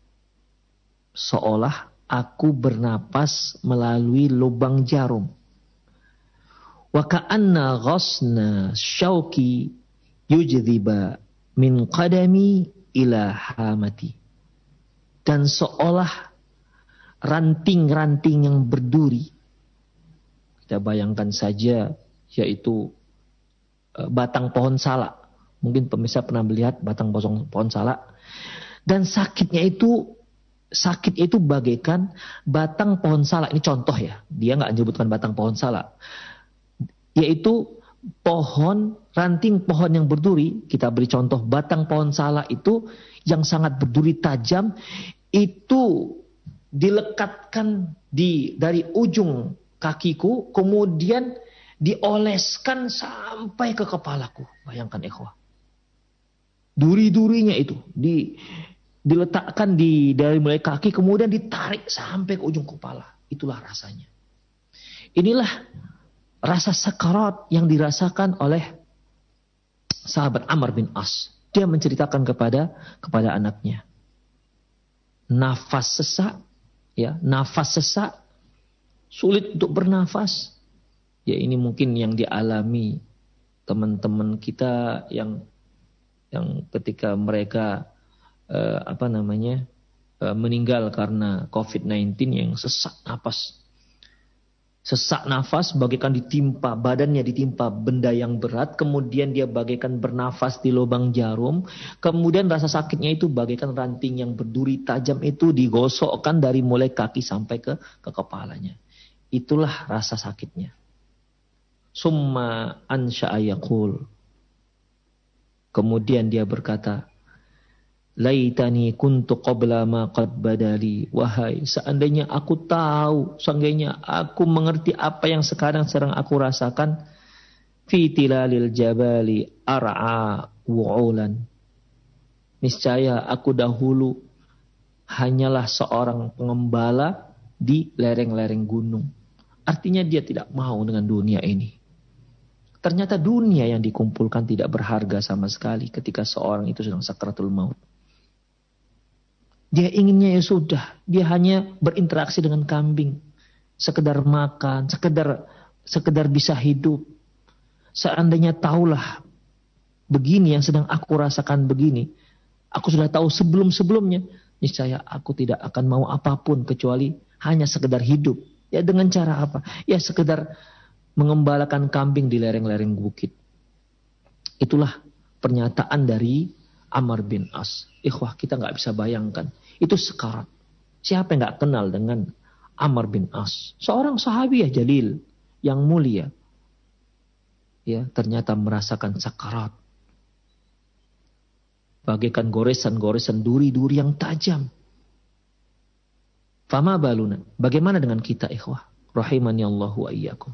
[SPEAKER 1] Seolah aku bernapas melalui lubang jarum. Wa ka'anna ghasna syauki yujdziba min qadami ila hamati. Dan seolah ranting-ranting yang berduri. Kita bayangkan saja, yaitu batang pohon salak. Mungkin pemirsa pernah melihat batang pohon salak. Dan sakitnya itu bagaikan batang pohon salak. Ini contoh ya, dia nggak menyebutkan batang pohon salak. Yaitu ranting pohon yang berduri. Kita beri contoh batang pohon salak itu yang sangat berduri tajam, itu dilekatkan dari ujung kakiku, kemudian dioleskan sampai ke kepalaku. Bayangkan ikhwah. Duri-durinya itu diletakkan dari mulai kaki, kemudian ditarik sampai ke ujung kepala. Itulah rasanya. Inilah rasa sakarat yang dirasakan oleh sahabat Amr bin As. Dia menceritakan kepada anaknya. Nafas sesak, sulit untuk bernafas. Ya, ini mungkin yang dialami teman-teman kita yang ketika mereka meninggal karena COVID-19, yang sesak nafas bagaikan badannya ditimpa benda yang berat, kemudian dia bagaikan bernafas di lubang jarum, kemudian rasa sakitnya itu bagaikan ranting yang berduri tajam itu digosokkan dari mulai kaki sampai ke kepalanya. Itulah rasa sakitnya. Summa ansha'a yaqul. Kemudian dia berkata, laitani kuntu qabla ma qad badali. Wahai, seandainya aku tahu, seandainya aku mengerti apa yang sekarang sedang aku rasakan. Fi tilalil jabali ar'a wu'ulan. Niscaya aku dahulu hanyalah seorang pengembala di lereng-lereng gunung. Artinya dia tidak mau dengan dunia ini. Ternyata dunia yang dikumpulkan tidak berharga sama sekali ketika seorang itu sedang sakratul maut. Dia inginnya ya sudah, dia hanya berinteraksi dengan kambing, sekedar makan, sekedar bisa hidup. Seandainya tahulah begini yang sedang aku rasakan begini, aku sudah tahu sebelum-sebelumnya, niscaya aku tidak akan mau apapun kecuali hanya sekedar hidup. Ya dengan cara apa? Ya sekedar mengembalakan kambing di lereng-lereng bukit. Itulah pernyataan dari Amr bin As. Ikhwah, kita nggak bisa bayangkan. Itu sekarat. Siapa yang nggak kenal dengan Amr bin As? Seorang sahabi jalil yang mulia. Ya, ternyata merasakan sekarat. Bagaikan goresan-goresan duri-duri yang tajam. Fama baluna. Bagaimana dengan kita, ikhwah? Rahimani Allah wa iyyakum.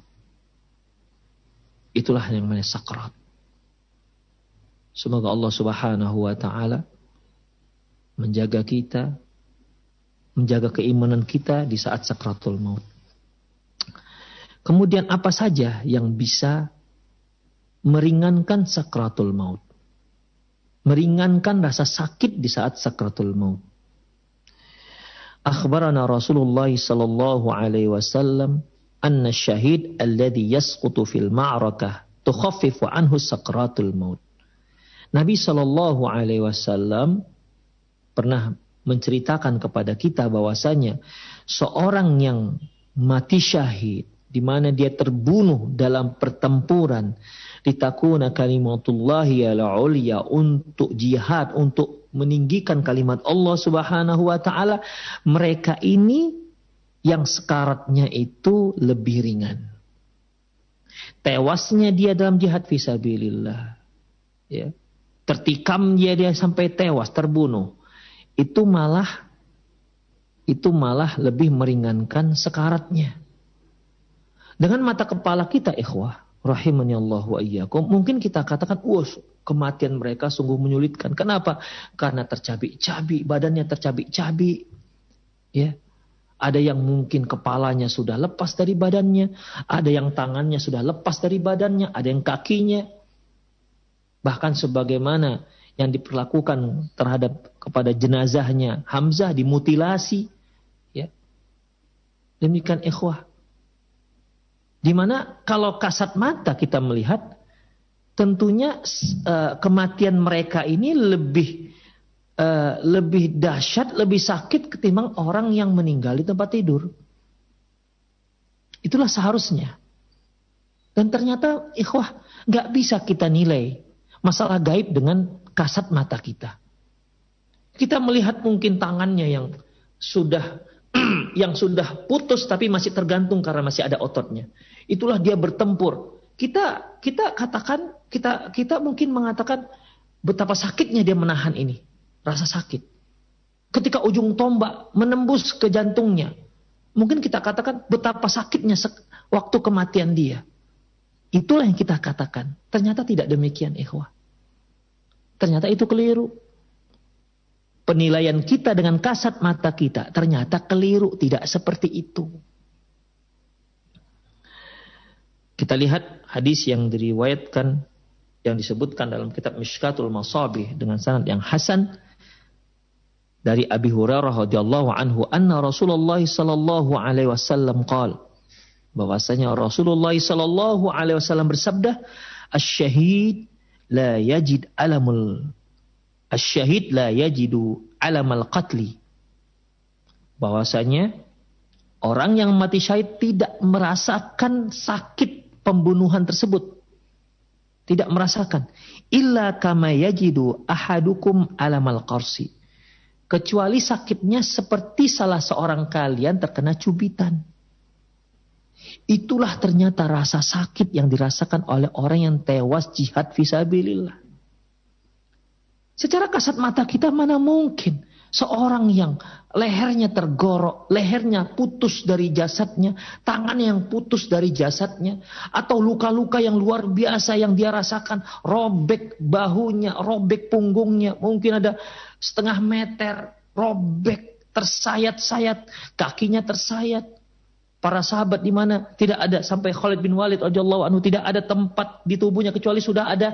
[SPEAKER 1] Itulah yang namanya sakarat. Semoga Allah Subhanahu wa taala menjaga kita, menjaga keimanan kita di saat sakratul maut. Kemudian apa saja yang bisa meringankan sakratul maut? Meringankan rasa sakit di saat sakratul maut. Akhbarana Rasulullah sallallahu alaihi wasallam anna syahid alladhi yasqutu fil ma'rakah tukhaffifu anhu sakratul maut. Nabi sallallahu alaihi wasallam pernah menceritakan kepada kita bahwasanya seorang yang mati syahid, di mana dia terbunuh dalam pertempuran litakuna kalimatullahi ala ulya, untuk jihad, untuk meninggikan kalimat Allah Subhanahu wa taala, mereka ini yang sekaratnya itu lebih ringan. Tewasnya dia dalam jihad fisabilillah, ya. Tertikam dia sampai tewas, terbunuh. Itu malah lebih meringankan sekaratnya. Dengan mata kepala kita, ikhwah, Rahimani Allah wa iyyakum. Mungkin kita katakan, kematian mereka sungguh menyulitkan. Kenapa? Karena tercabik-cabik, badannya tercabik-cabik. Ya. Ada yang mungkin kepalanya sudah lepas dari badannya, ada yang tangannya sudah lepas dari badannya, ada yang kakinya. Bahkan sebagaimana yang diperlakukan kepada jenazahnya Hamzah, dimutilasi. Ya. Demikian ikhwah. Dimana kalau kasat mata kita melihat, tentunya kematian mereka ini lebih dahsyat, lebih sakit ketimbang orang yang meninggal di tempat tidur. Itulah seharusnya. Dan ternyata ikhwah, gak bisa kita nilai masalah gaib dengan kasat mata kita. Kita melihat mungkin tangannya yang sudah putus tapi masih tergantung karena masih ada ototnya. Itulah dia bertempur. Kita katakan, kita mungkin mengatakan betapa sakitnya dia menahan ini. Rasa sakit. Ketika ujung tombak menembus ke jantungnya, mungkin kita katakan betapa sakitnya waktu kematian dia. Itulah yang kita katakan. Ternyata tidak demikian, ikhwah. Ternyata itu keliru. Penilaian kita dengan kasat mata kita ternyata keliru, tidak seperti itu. Kita lihat hadis yang diriwayatkan, yang disebutkan dalam kitab Mishkatul Masabih dengan sanad yang hasan dari Abi Hurairah radhiyallahu anhu, anna Rasulullah sallallahu alaihi wasallam qala, bahwasanya Rasulullah sallallahu alaihi wasallam bersabda, asy-syahid la yajidu alamal qatli. Bahwasanya orang yang mati syahid tidak merasakan sakit pembunuhan tersebut. Tidak merasakan. Illa kama yajidu ahadukum alamal qarsi. Kecuali sakitnya seperti salah seorang kalian terkena cubitan. Itulah ternyata rasa sakit yang dirasakan oleh orang yang tewas jihad fisabilillah. Secara kasat mata kita mana mungkin seorang yang lehernya tergorok, lehernya putus dari jasadnya, tangan yang putus dari jasadnya, atau luka-luka yang luar biasa yang dia rasakan, robek bahunya, robek punggungnya, mungkin ada setengah meter, robek, tersayat-sayat, kakinya tersayat. Para sahabat di mana tidak ada, sampai Khalid bin Walid radhiyallahu anhu, tidak ada tempat di tubuhnya kecuali sudah ada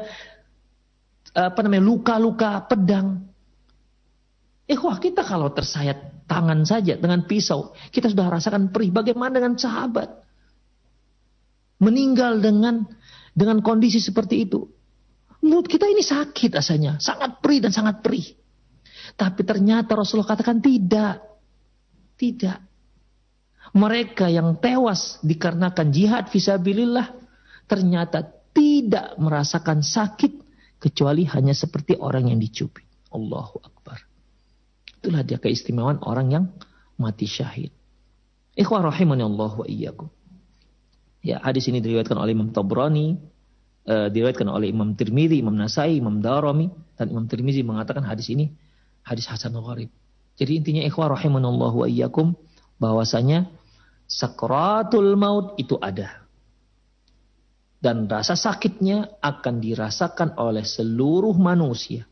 [SPEAKER 1] luka-luka pedang. Ikhwah, kita kalau tersayat tangan saja dengan pisau, kita sudah rasakan perih. Bagaimana dengan sahabat? Meninggal dengan kondisi seperti itu. Menurut kita ini sakit rasanya, sangat perih dan sangat perih. Tapi ternyata Rasulullah katakan tidak. Tidak. Mereka yang tewas dikarenakan jihad fisabilillah ternyata tidak merasakan sakit kecuali hanya seperti orang yang dicubit. Allahu Akbar. Itulah dia keistimewaan orang yang mati syahid. Ikhwah rahimani Allah wa iyyakum. Ya, hadis ini diriwayatkan oleh Imam Tabrani, diriwayatkan oleh Imam Tirmidzi, Imam Nasai, Imam Darimi, dan Imam Tirmidzi mengatakan hadis ini hadis hasan gharib. Jadi intinya ikhwah rahimani Allah wa iyyakum, bahwasanya sakratul maut itu ada. Dan rasa sakitnya akan dirasakan oleh seluruh manusia.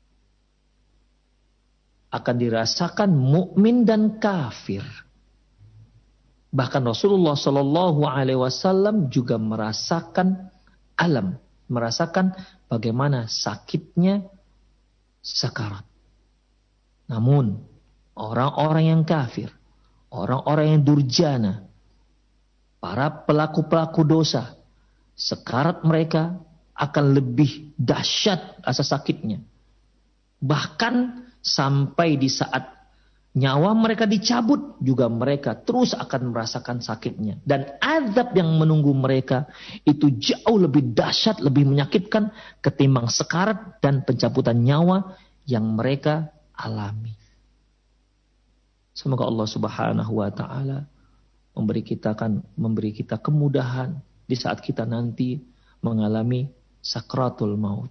[SPEAKER 1] Akan dirasakan mukmin dan kafir. Bahkan Rasulullah Shallallahu Alaihi Wasallam juga merasakan alam, merasakan bagaimana sakitnya sakarat. Namun orang-orang yang kafir, orang-orang yang durjana, para pelaku-pelaku dosa, sekarat mereka akan lebih dahsyat rasa sakitnya. Bahkan sampai di saat nyawa mereka dicabut juga mereka terus akan merasakan sakitnya. Dan azab yang menunggu mereka itu jauh lebih dahsyat, lebih menyakitkan ketimbang sekarat dan pencabutan nyawa yang mereka alami. Semoga Allah Subhanahu wa taala memberi kita kemudahan di saat kita nanti mengalami sakratul maut.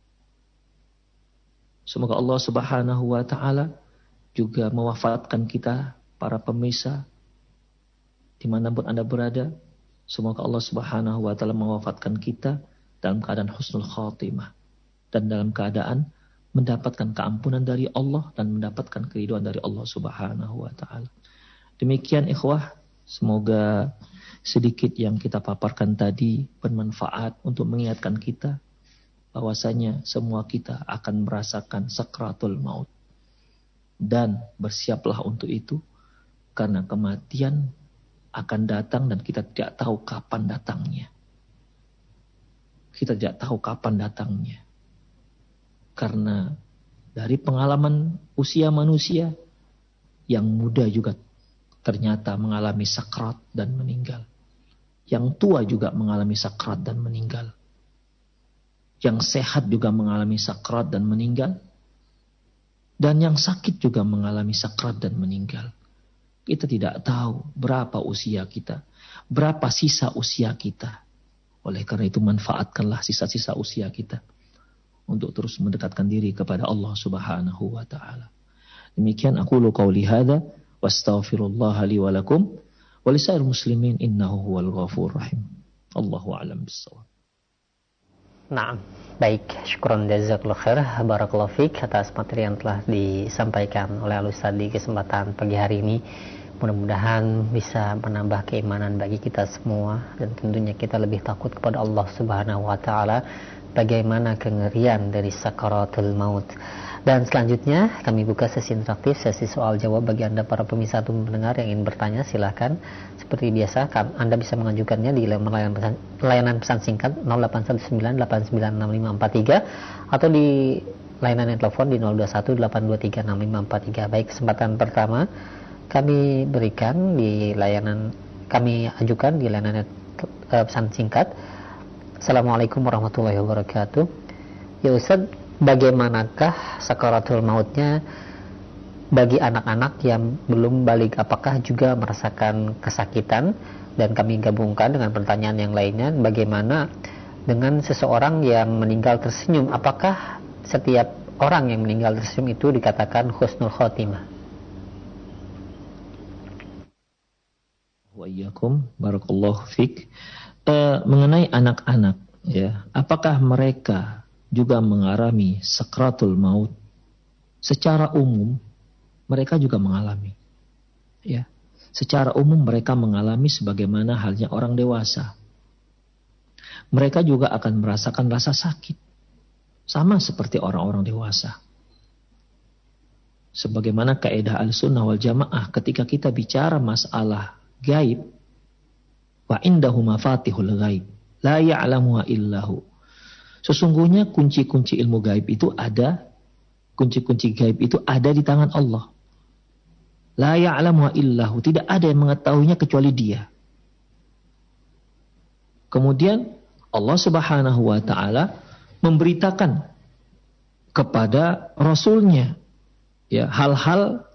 [SPEAKER 1] Semoga Allah Subhanahu wa taala juga mewafatkan kita, para pemirsa, dimanapun Anda berada, Semoga Allah Subhanahu wa taala mewafatkan kita dalam keadaan husnul khatimah dan dalam keadaan mendapatkan keampunan dari Allah dan mendapatkan keridhaan dari Allah Subhanahu wa taala. Demikian ikhwah, semoga sedikit yang kita paparkan tadi bermanfaat untuk mengingatkan kita bahwasanya semua kita akan merasakan sakratul maut. Dan bersiaplah untuk itu karena kematian akan datang dan kita tidak tahu kapan datangnya. Kita tidak tahu kapan datangnya. Karena dari pengalaman usia manusia, yang muda juga ternyata mengalami sakrat dan meninggal. Yang tua juga mengalami sakrat dan meninggal. Yang sehat juga mengalami sakrat dan meninggal. Dan yang sakit juga mengalami sakrat dan meninggal. Kita tidak tahu berapa usia kita, berapa sisa usia kita. Oleh karena itu manfaatkanlah sisa-sisa usia kita untuk terus mendekatkan diri kepada Allah Subhanahu wa taala. Demikian aqulu qauli hadza wastaghfirullah li wa lakum wa lisairil muslimin innahu huwal ghafurur rahim. Allahu a'lam bissawab.
[SPEAKER 2] Naam, baik, syukron jazakallahu khair, barakallahu fiik atas materi yang telah disampaikan oleh Al-Ustaz di kesempatan pagi hari ini. Mudah-mudahan bisa menambah keimanan bagi kita semua dan tentunya kita lebih takut kepada Allah Subhanahu wa taala. Bagaimana kengerian dari sakaratul maut. Dan selanjutnya kami buka sesi interaktif, sesi soal jawab bagi Anda para pemirsa atau pendengar yang ingin bertanya. Silahkan seperti biasa Anda bisa mengajukannya di layanan pesan singkat 0819896543 atau di layanan telepon di 0218236543. Baik, kesempatan pertama kami ajukan di layanan pesan singkat. Assalamualaikum warahmatullahi wabarakatuh. Ya Ustaz, bagaimanakah sakaratul mautnya bagi anak-anak yang belum balik? Apakah juga merasakan kesakitan? Dan kami gabungkan dengan pertanyaan yang lainnya, bagaimana dengan seseorang yang meninggal tersenyum? Apakah setiap orang yang meninggal tersenyum itu dikatakan husnul khotimah?
[SPEAKER 1] Wa iyyakum, barakallahu fiik. Mengenai anak-anak, ya, apakah mereka juga mengalami sakratul maut? Secara umum mereka juga mengalami, ya. Secara umum mereka mengalami sebagaimana halnya orang dewasa. Mereka juga akan merasakan rasa sakit, sama seperti orang-orang dewasa. Sebagaimana kaidah Ahlussunnah wal Jamaah ketika kita bicara masalah gaib, wa indahu mafatihul ghaib la ya'lamuha illahu. Sesungguhnya kunci-kunci ilmu gaib itu ada, kunci-kunci gaib itu ada di tangan Allah. La ya'lamuha illahu, tidak ada yang mengetahuinya kecuali Dia. Kemudian Allah Subhanahu wa taala memberitakan kepada Rasulnya, ya, Allah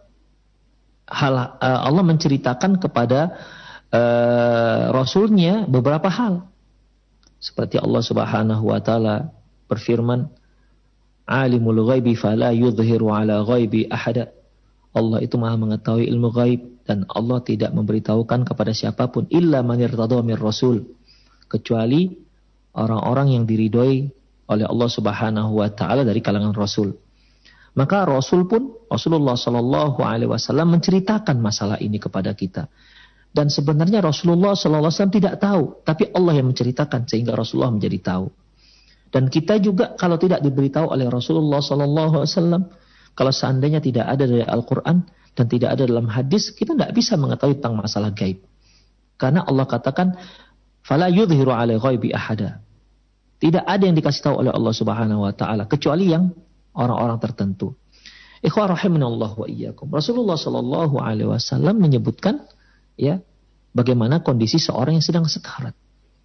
[SPEAKER 1] menceritakan kepada Rasulnya beberapa hal. Seperti Allah Subhanahu wa taala berfirman, Alimul ghaibi fala yudhiru ala ghaibi ahada. Allah itu Maha mengetahui ilmu ghaib dan Allah tidak memberitahukan kepada siapapun illa man irtada mir rasul, kecuali orang-orang yang diridhoi oleh Allah Subhanahu wa taala dari kalangan rasul. Maka Rasul pun, Rasulullah sallallahu alaihi wasallam menceritakan masalah ini kepada kita. Dan sebenarnya Rasulullah SAW tidak tahu, tapi Allah yang menceritakan sehingga Rasulullah menjadi tahu. Dan kita juga kalau tidak diberitahu oleh Rasulullah SAW, kalau seandainya tidak ada dari Al-Quran dan tidak ada dalam hadis, kita tidak bisa mengetahui tentang masalah gaib. Karena Allah katakan, "Fala yudhiru ala ghaibi ahada." Tidak ada yang dikasih tahu oleh Allah Subhanahu Wa Taala kecuali yang orang-orang tertentu. Ikhwah rahimanallah wa iyyakum. Rasulullah SAW menyebutkan, ya, bagaimana kondisi seorang yang sedang sekarat.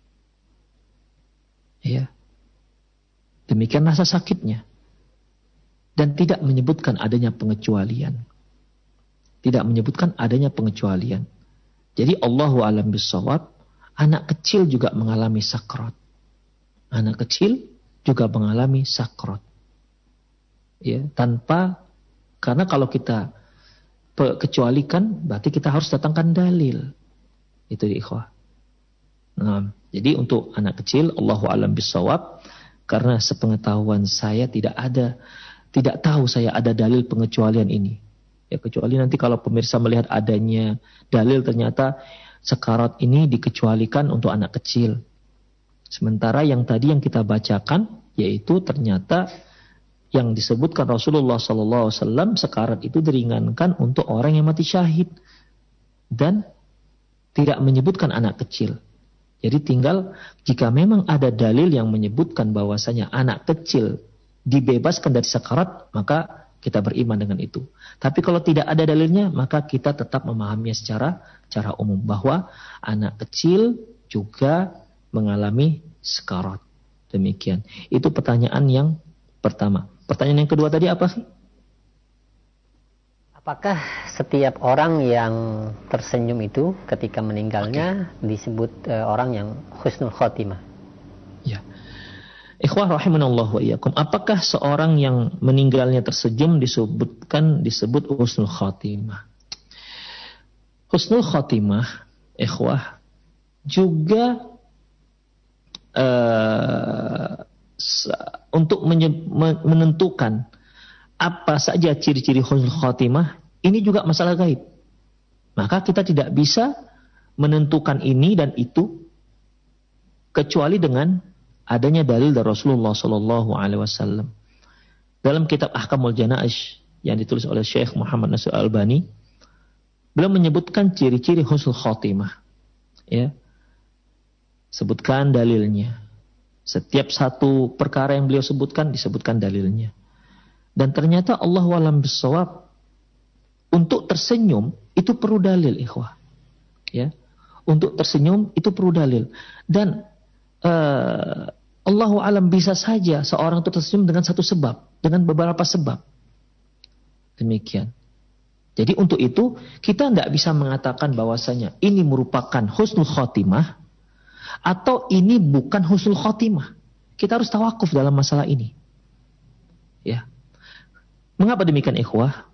[SPEAKER 1] Ya. Demikian rasa sakitnya. Dan tidak menyebutkan adanya pengecualian. Tidak menyebutkan adanya pengecualian. Jadi Allahu a'lam bishawab, anak kecil juga mengalami sakrat. Anak kecil juga mengalami sakrat. Ya, karena kalau kita kecualikan berarti kita harus datangkan dalil. Itu ikhwah. Nah, jadi untuk anak kecil, Allahu a'lam bishawab, karena sepengetahuan saya tidak tahu saya ada dalil pengecualian ini. Ya, kecuali nanti kalau pemirsa melihat adanya dalil ternyata sekarat ini dikecualikan untuk anak kecil. Sementara yang tadi yang kita bacakan, yaitu ternyata yang disebutkan Rasulullah SAW, sekarat itu diringankan untuk orang yang mati syahid. Dan tidak menyebutkan anak kecil. Jadi tinggal jika memang ada dalil yang menyebutkan bahwasanya anak kecil dibebaskan dari sekarat, maka kita beriman dengan itu. Tapi kalau tidak ada dalilnya, maka kita tetap memahaminya secara umum bahwa anak kecil juga mengalami sekarat. Demikian. Itu pertanyaan yang pertama. Pertanyaan yang kedua tadi apa sih?
[SPEAKER 2] Apakah setiap orang yang tersenyum itu ketika meninggalnya disebut orang yang husnul khotimah?
[SPEAKER 1] Ya. Ikhwah rahimanallah wa iyyakum. Apakah seorang yang meninggalnya tersenyum disebut husnul khotimah? Husnul khotimah, ikhwah, juga untuk menentukan apa saja ciri-ciri husnul khotimah, ini juga masalah gaib. Maka kita tidak bisa menentukan ini dan itu kecuali dengan adanya dalil dari Rasulullah SAW. Dalam kitab Ahkamul Janaiz yang ditulis oleh Syekh Muhammad Nasir Al-Albani, beliau menyebutkan ciri-ciri husnul khotimah. Ya. Sebutkan dalilnya. Setiap satu perkara yang beliau sebutkan disebutkan dalilnya. Dan ternyata Allahu a'lam bishawab, untuk tersenyum itu perlu dalil, ikhwah. Ya. Untuk tersenyum itu perlu dalil. Dan Allahu a'lam, bisa saja seorang itu tersenyum dengan satu sebab, dengan beberapa sebab. Demikian. Jadi untuk itu kita tidak bisa mengatakan bahwasanya ini merupakan husnul khotimah atau ini bukan husnul khotimah. Kita harus tawakuf dalam masalah ini. Ya. Mengapa demikian, ikhwah?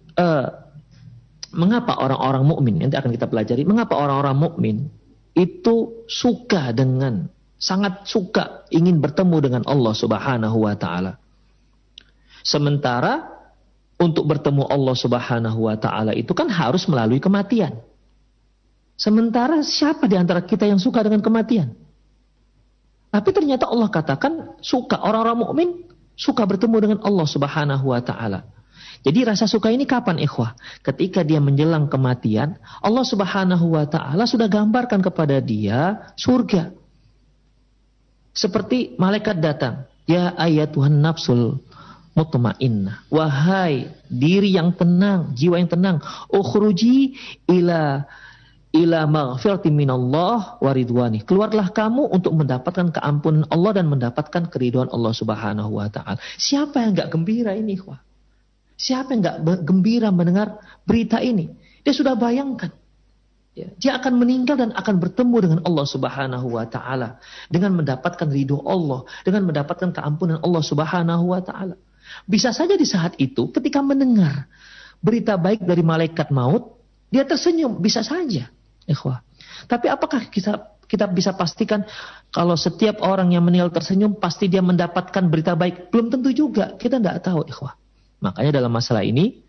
[SPEAKER 1] Mengapa orang-orang mukmin, nanti akan kita pelajari, mengapa orang-orang mukmin itu sangat suka ingin bertemu dengan Allah Subhanahu wa taala. Sementara untuk bertemu Allah Subhanahu wa taala itu kan harus melalui kematian. Sementara siapa di antara kita yang suka dengan kematian? Tapi ternyata Allah katakan orang-orang mukmin suka bertemu dengan Allah Subhanahu wa taala. Jadi rasa suka ini kapan, ikhwah? Ketika dia menjelang kematian, Allah Subhanahu wa taala sudah gambarkan kepada dia surga. Seperti malaikat datang, ya ayatuhan nafsul mutmainnah, wahai diri yang tenang, jiwa yang tenang, ukhruji ila maghfirati minallah wa ridwani. Keluarlah kamu untuk mendapatkan keampunan Allah dan mendapatkan keridhaan Allah Subhanahu wa taala. Siapa yang enggak gembira ini, ikhwah? Siapa yang enggak gembira mendengar berita ini? Dia sudah bayangkan. Ya, dia akan meninggal dan akan bertemu dengan Allah Subhanahu wa taala, dengan mendapatkan ridho Allah, dengan mendapatkan keampunan Allah Subhanahu wa taala. Bisa saja di saat itu ketika mendengar berita baik dari malaikat maut, dia tersenyum, bisa saja. Ikhwah. Tapi apakah kita bisa pastikan kalau setiap orang yang meninggal tersenyum pasti dia mendapatkan berita baik? Belum tentu juga. Kita tidak tahu, ikhwah. Makanya dalam masalah ini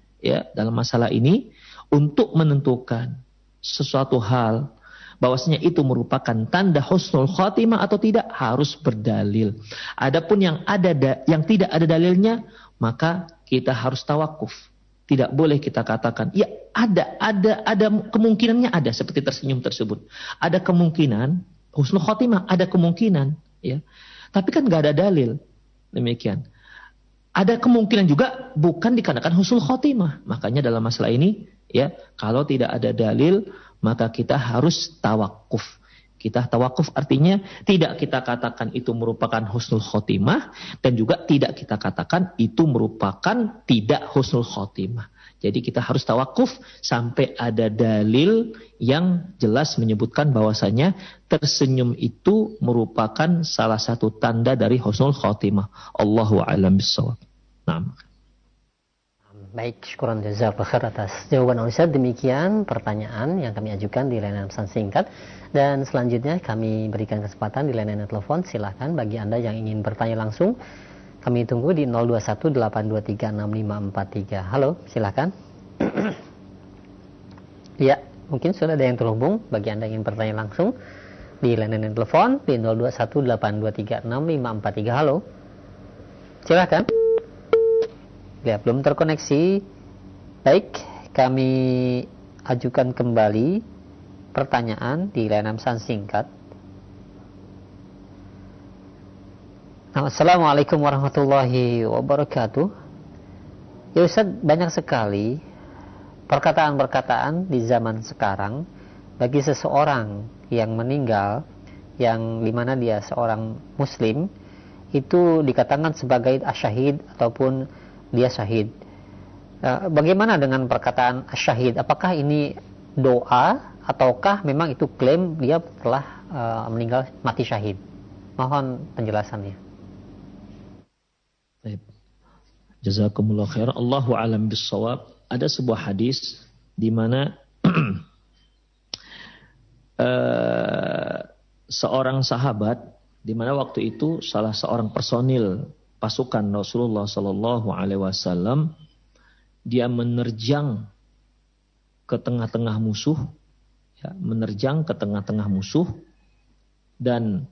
[SPEAKER 1] untuk menentukan sesuatu hal bahwasanya itu merupakan tanda husnul khotimah atau tidak harus berdalil. Adapun yang tidak ada dalilnya, maka kita harus tawakuf. Tidak boleh kita katakan, ya ada kemungkinannya ada seperti tersenyum tersebut. Ada kemungkinan husnul khotimah, ada kemungkinan, ya. Tapi kan nggak ada dalil. Demikian. Ada kemungkinan juga bukan dikarenakan husnul khotimah. Makanya dalam masalah ini, ya, kalau tidak ada dalil, maka kita harus tawakuf. Kita tawakuf artinya tidak kita katakan itu merupakan husnul khotimah dan juga tidak kita katakan itu merupakan tidak husnul khotimah. Jadi kita harus tawakuf sampai ada dalil yang jelas menyebutkan bahwasanya tersenyum itu merupakan salah satu tanda dari husnul khotimah. Allahu a'lam bishawab. Nah.
[SPEAKER 2] baik, syukuran jazakallahu khair atas jawaban Ustaz. Demikian pertanyaan yang kami ajukan di layanan pesan singkat. Dan selanjutnya kami berikan kesempatan di layanan telepon. Silakan bagi Anda yang ingin bertanya langsung. Kami tunggu di 0218236543. Halo, silakan. Ya, mungkin sudah ada yang terhubung. Bagi Anda yang ingin bertanya langsung di layanan telepon di 0218236543. Halo. Silakan. Ya, belum terkoneksi. Baik, kami ajukan kembali pertanyaan di layanan pesan singkat. Assalamualaikum warahmatullahi wabarakatuh. Ya Ustaz, banyak sekali perkataan-perkataan di zaman sekarang bagi seseorang yang meninggal, yang dimana dia seorang muslim, itu dikatakan sebagai asyahid ataupun dia syahid. Bagaimana dengan perkataan asyahid? Apakah ini doa ataukah memang itu klaim dia telah meninggal mati syahid? Mohon penjelasannya.
[SPEAKER 1] Baik. Jazakumullah khair. Allahu a'lam bissawab. Ada sebuah hadis di mana seorang sahabat, di mana waktu itu salah seorang personil pasukan Rasulullah Sallallahu Alaihi Wasallam, dia menerjang ke tengah-tengah musuh, ya, menerjang ke tengah-tengah musuh, dan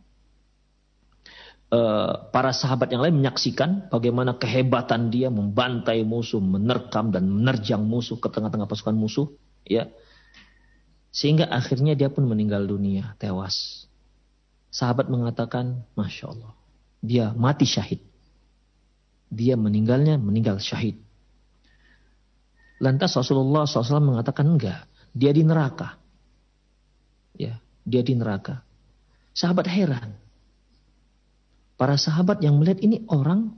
[SPEAKER 1] para sahabat yang lain menyaksikan bagaimana kehebatan dia membantai musuh, menerkam dan menerjang musuh ke tengah-tengah pasukan musuh, ya, sehingga akhirnya dia pun meninggal dunia, tewas. Sahabat mengatakan, Masya Allah, dia mati syahid. Dia meninggal syahid. Lantas Rasulullah SAW mengatakan enggak, dia di neraka. Ya, dia di neraka. Sahabat heran. Para sahabat yang melihat ini orang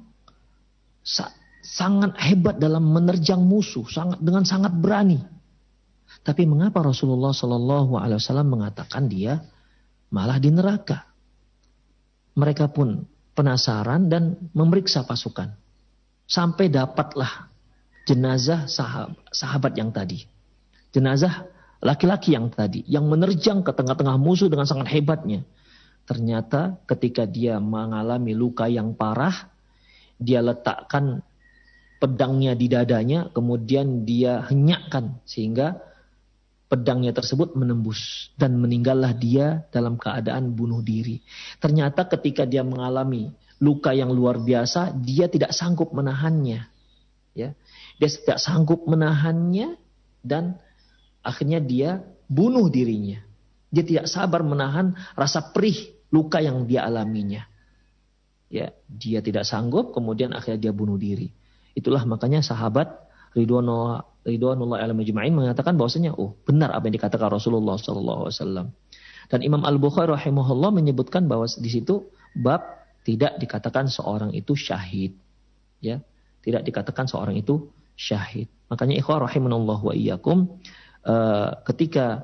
[SPEAKER 1] sangat hebat dalam menerjang musuh, dengan sangat berani. Tapi mengapa Rasulullah SAW mengatakan dia malah di neraka? Mereka pun penasaran dan memeriksa pasukan. Sampai dapatlah jenazah sahabat yang tadi. Jenazah laki-laki yang tadi, yang menerjang ke tengah-tengah musuh dengan sangat hebatnya. Ternyata ketika dia mengalami luka yang parah, dia letakkan pedangnya di dadanya, kemudian dia henyakkan sehingga pedangnya tersebut menembus, dan meninggallah dia dalam keadaan bunuh diri. Ternyata ketika dia mengalami luka yang luar biasa, dia tidak sanggup menahannya. Ya, dia tidak sanggup menahannya dan akhirnya dia bunuh dirinya. Dia tidak sabar menahan rasa perih luka yang dia alaminya. Ya, dia tidak sanggup, kemudian akhirnya dia bunuh diri. Itulah makanya sahabat Ridwanullah alaihi majma'in mengatakan bahwasanya benar apa yang dikatakan Rasulullah SAW. Dan Imam Al-Bukhari rahimahullah menyebutkan bahwa di situ bab tidak dikatakan seorang itu syahid. Ya, tidak dikatakan seorang itu syahid. Makanya ikhwah rahimanallah wa iyyakum, ketika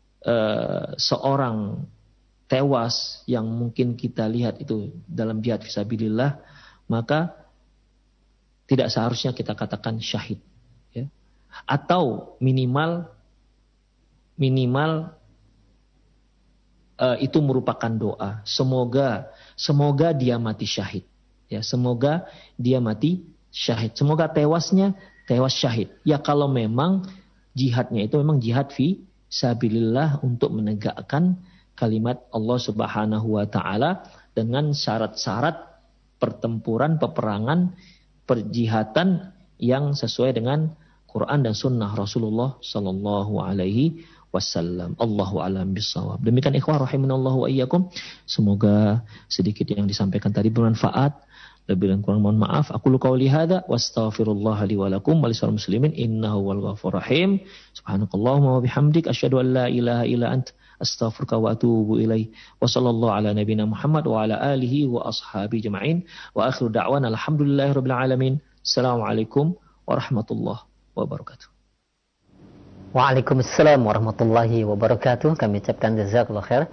[SPEAKER 1] seorang tewas yang mungkin kita lihat itu dalam jihad fisabilillah, maka tidak seharusnya kita katakan syahid. Ya. Atau minimal itu merupakan doa. Semoga dia mati syahid. Ya, semoga dia mati syahid. Semoga tewasnya tewas syahid. Ya kalau memang jihadnya itu memang jihad fi sabilillah untuk menegakkan kalimat Allah Subhanahu wa taala dengan syarat-syarat pertempuran, peperangan, perjihatan yang sesuai dengan Quran dan Sunnah Rasulullah Sallallahu Alaihi Wasallam. Allahu a'lam bissawab. Demikian ikhwah rahimanallahu wa iyyakum. Semoga sedikit yang disampaikan tadi bermanfaat. Lebih dan kurang mohon maaf. Aku qauli hadza wastaghfirullah li wa lakum wa lisal muslimin innahu wal ghafurur rahim. Subhanakallahumma wa bihamdik asyhadu an la ilaha illa ant astaghfiruka wa atubu ilaik. Wa sallallahu ala nabiyyina Muhammad wa ala alihi wa ashabi jama'in. Wa akhiru da'wana alhamdulillahirabbil alamin. Assalamualaikum warahmatullahi wabarakatuh.
[SPEAKER 2] Waalaikumsalam warahmatullahi wabarakatuh. Kami ucapkan jazakallahu khair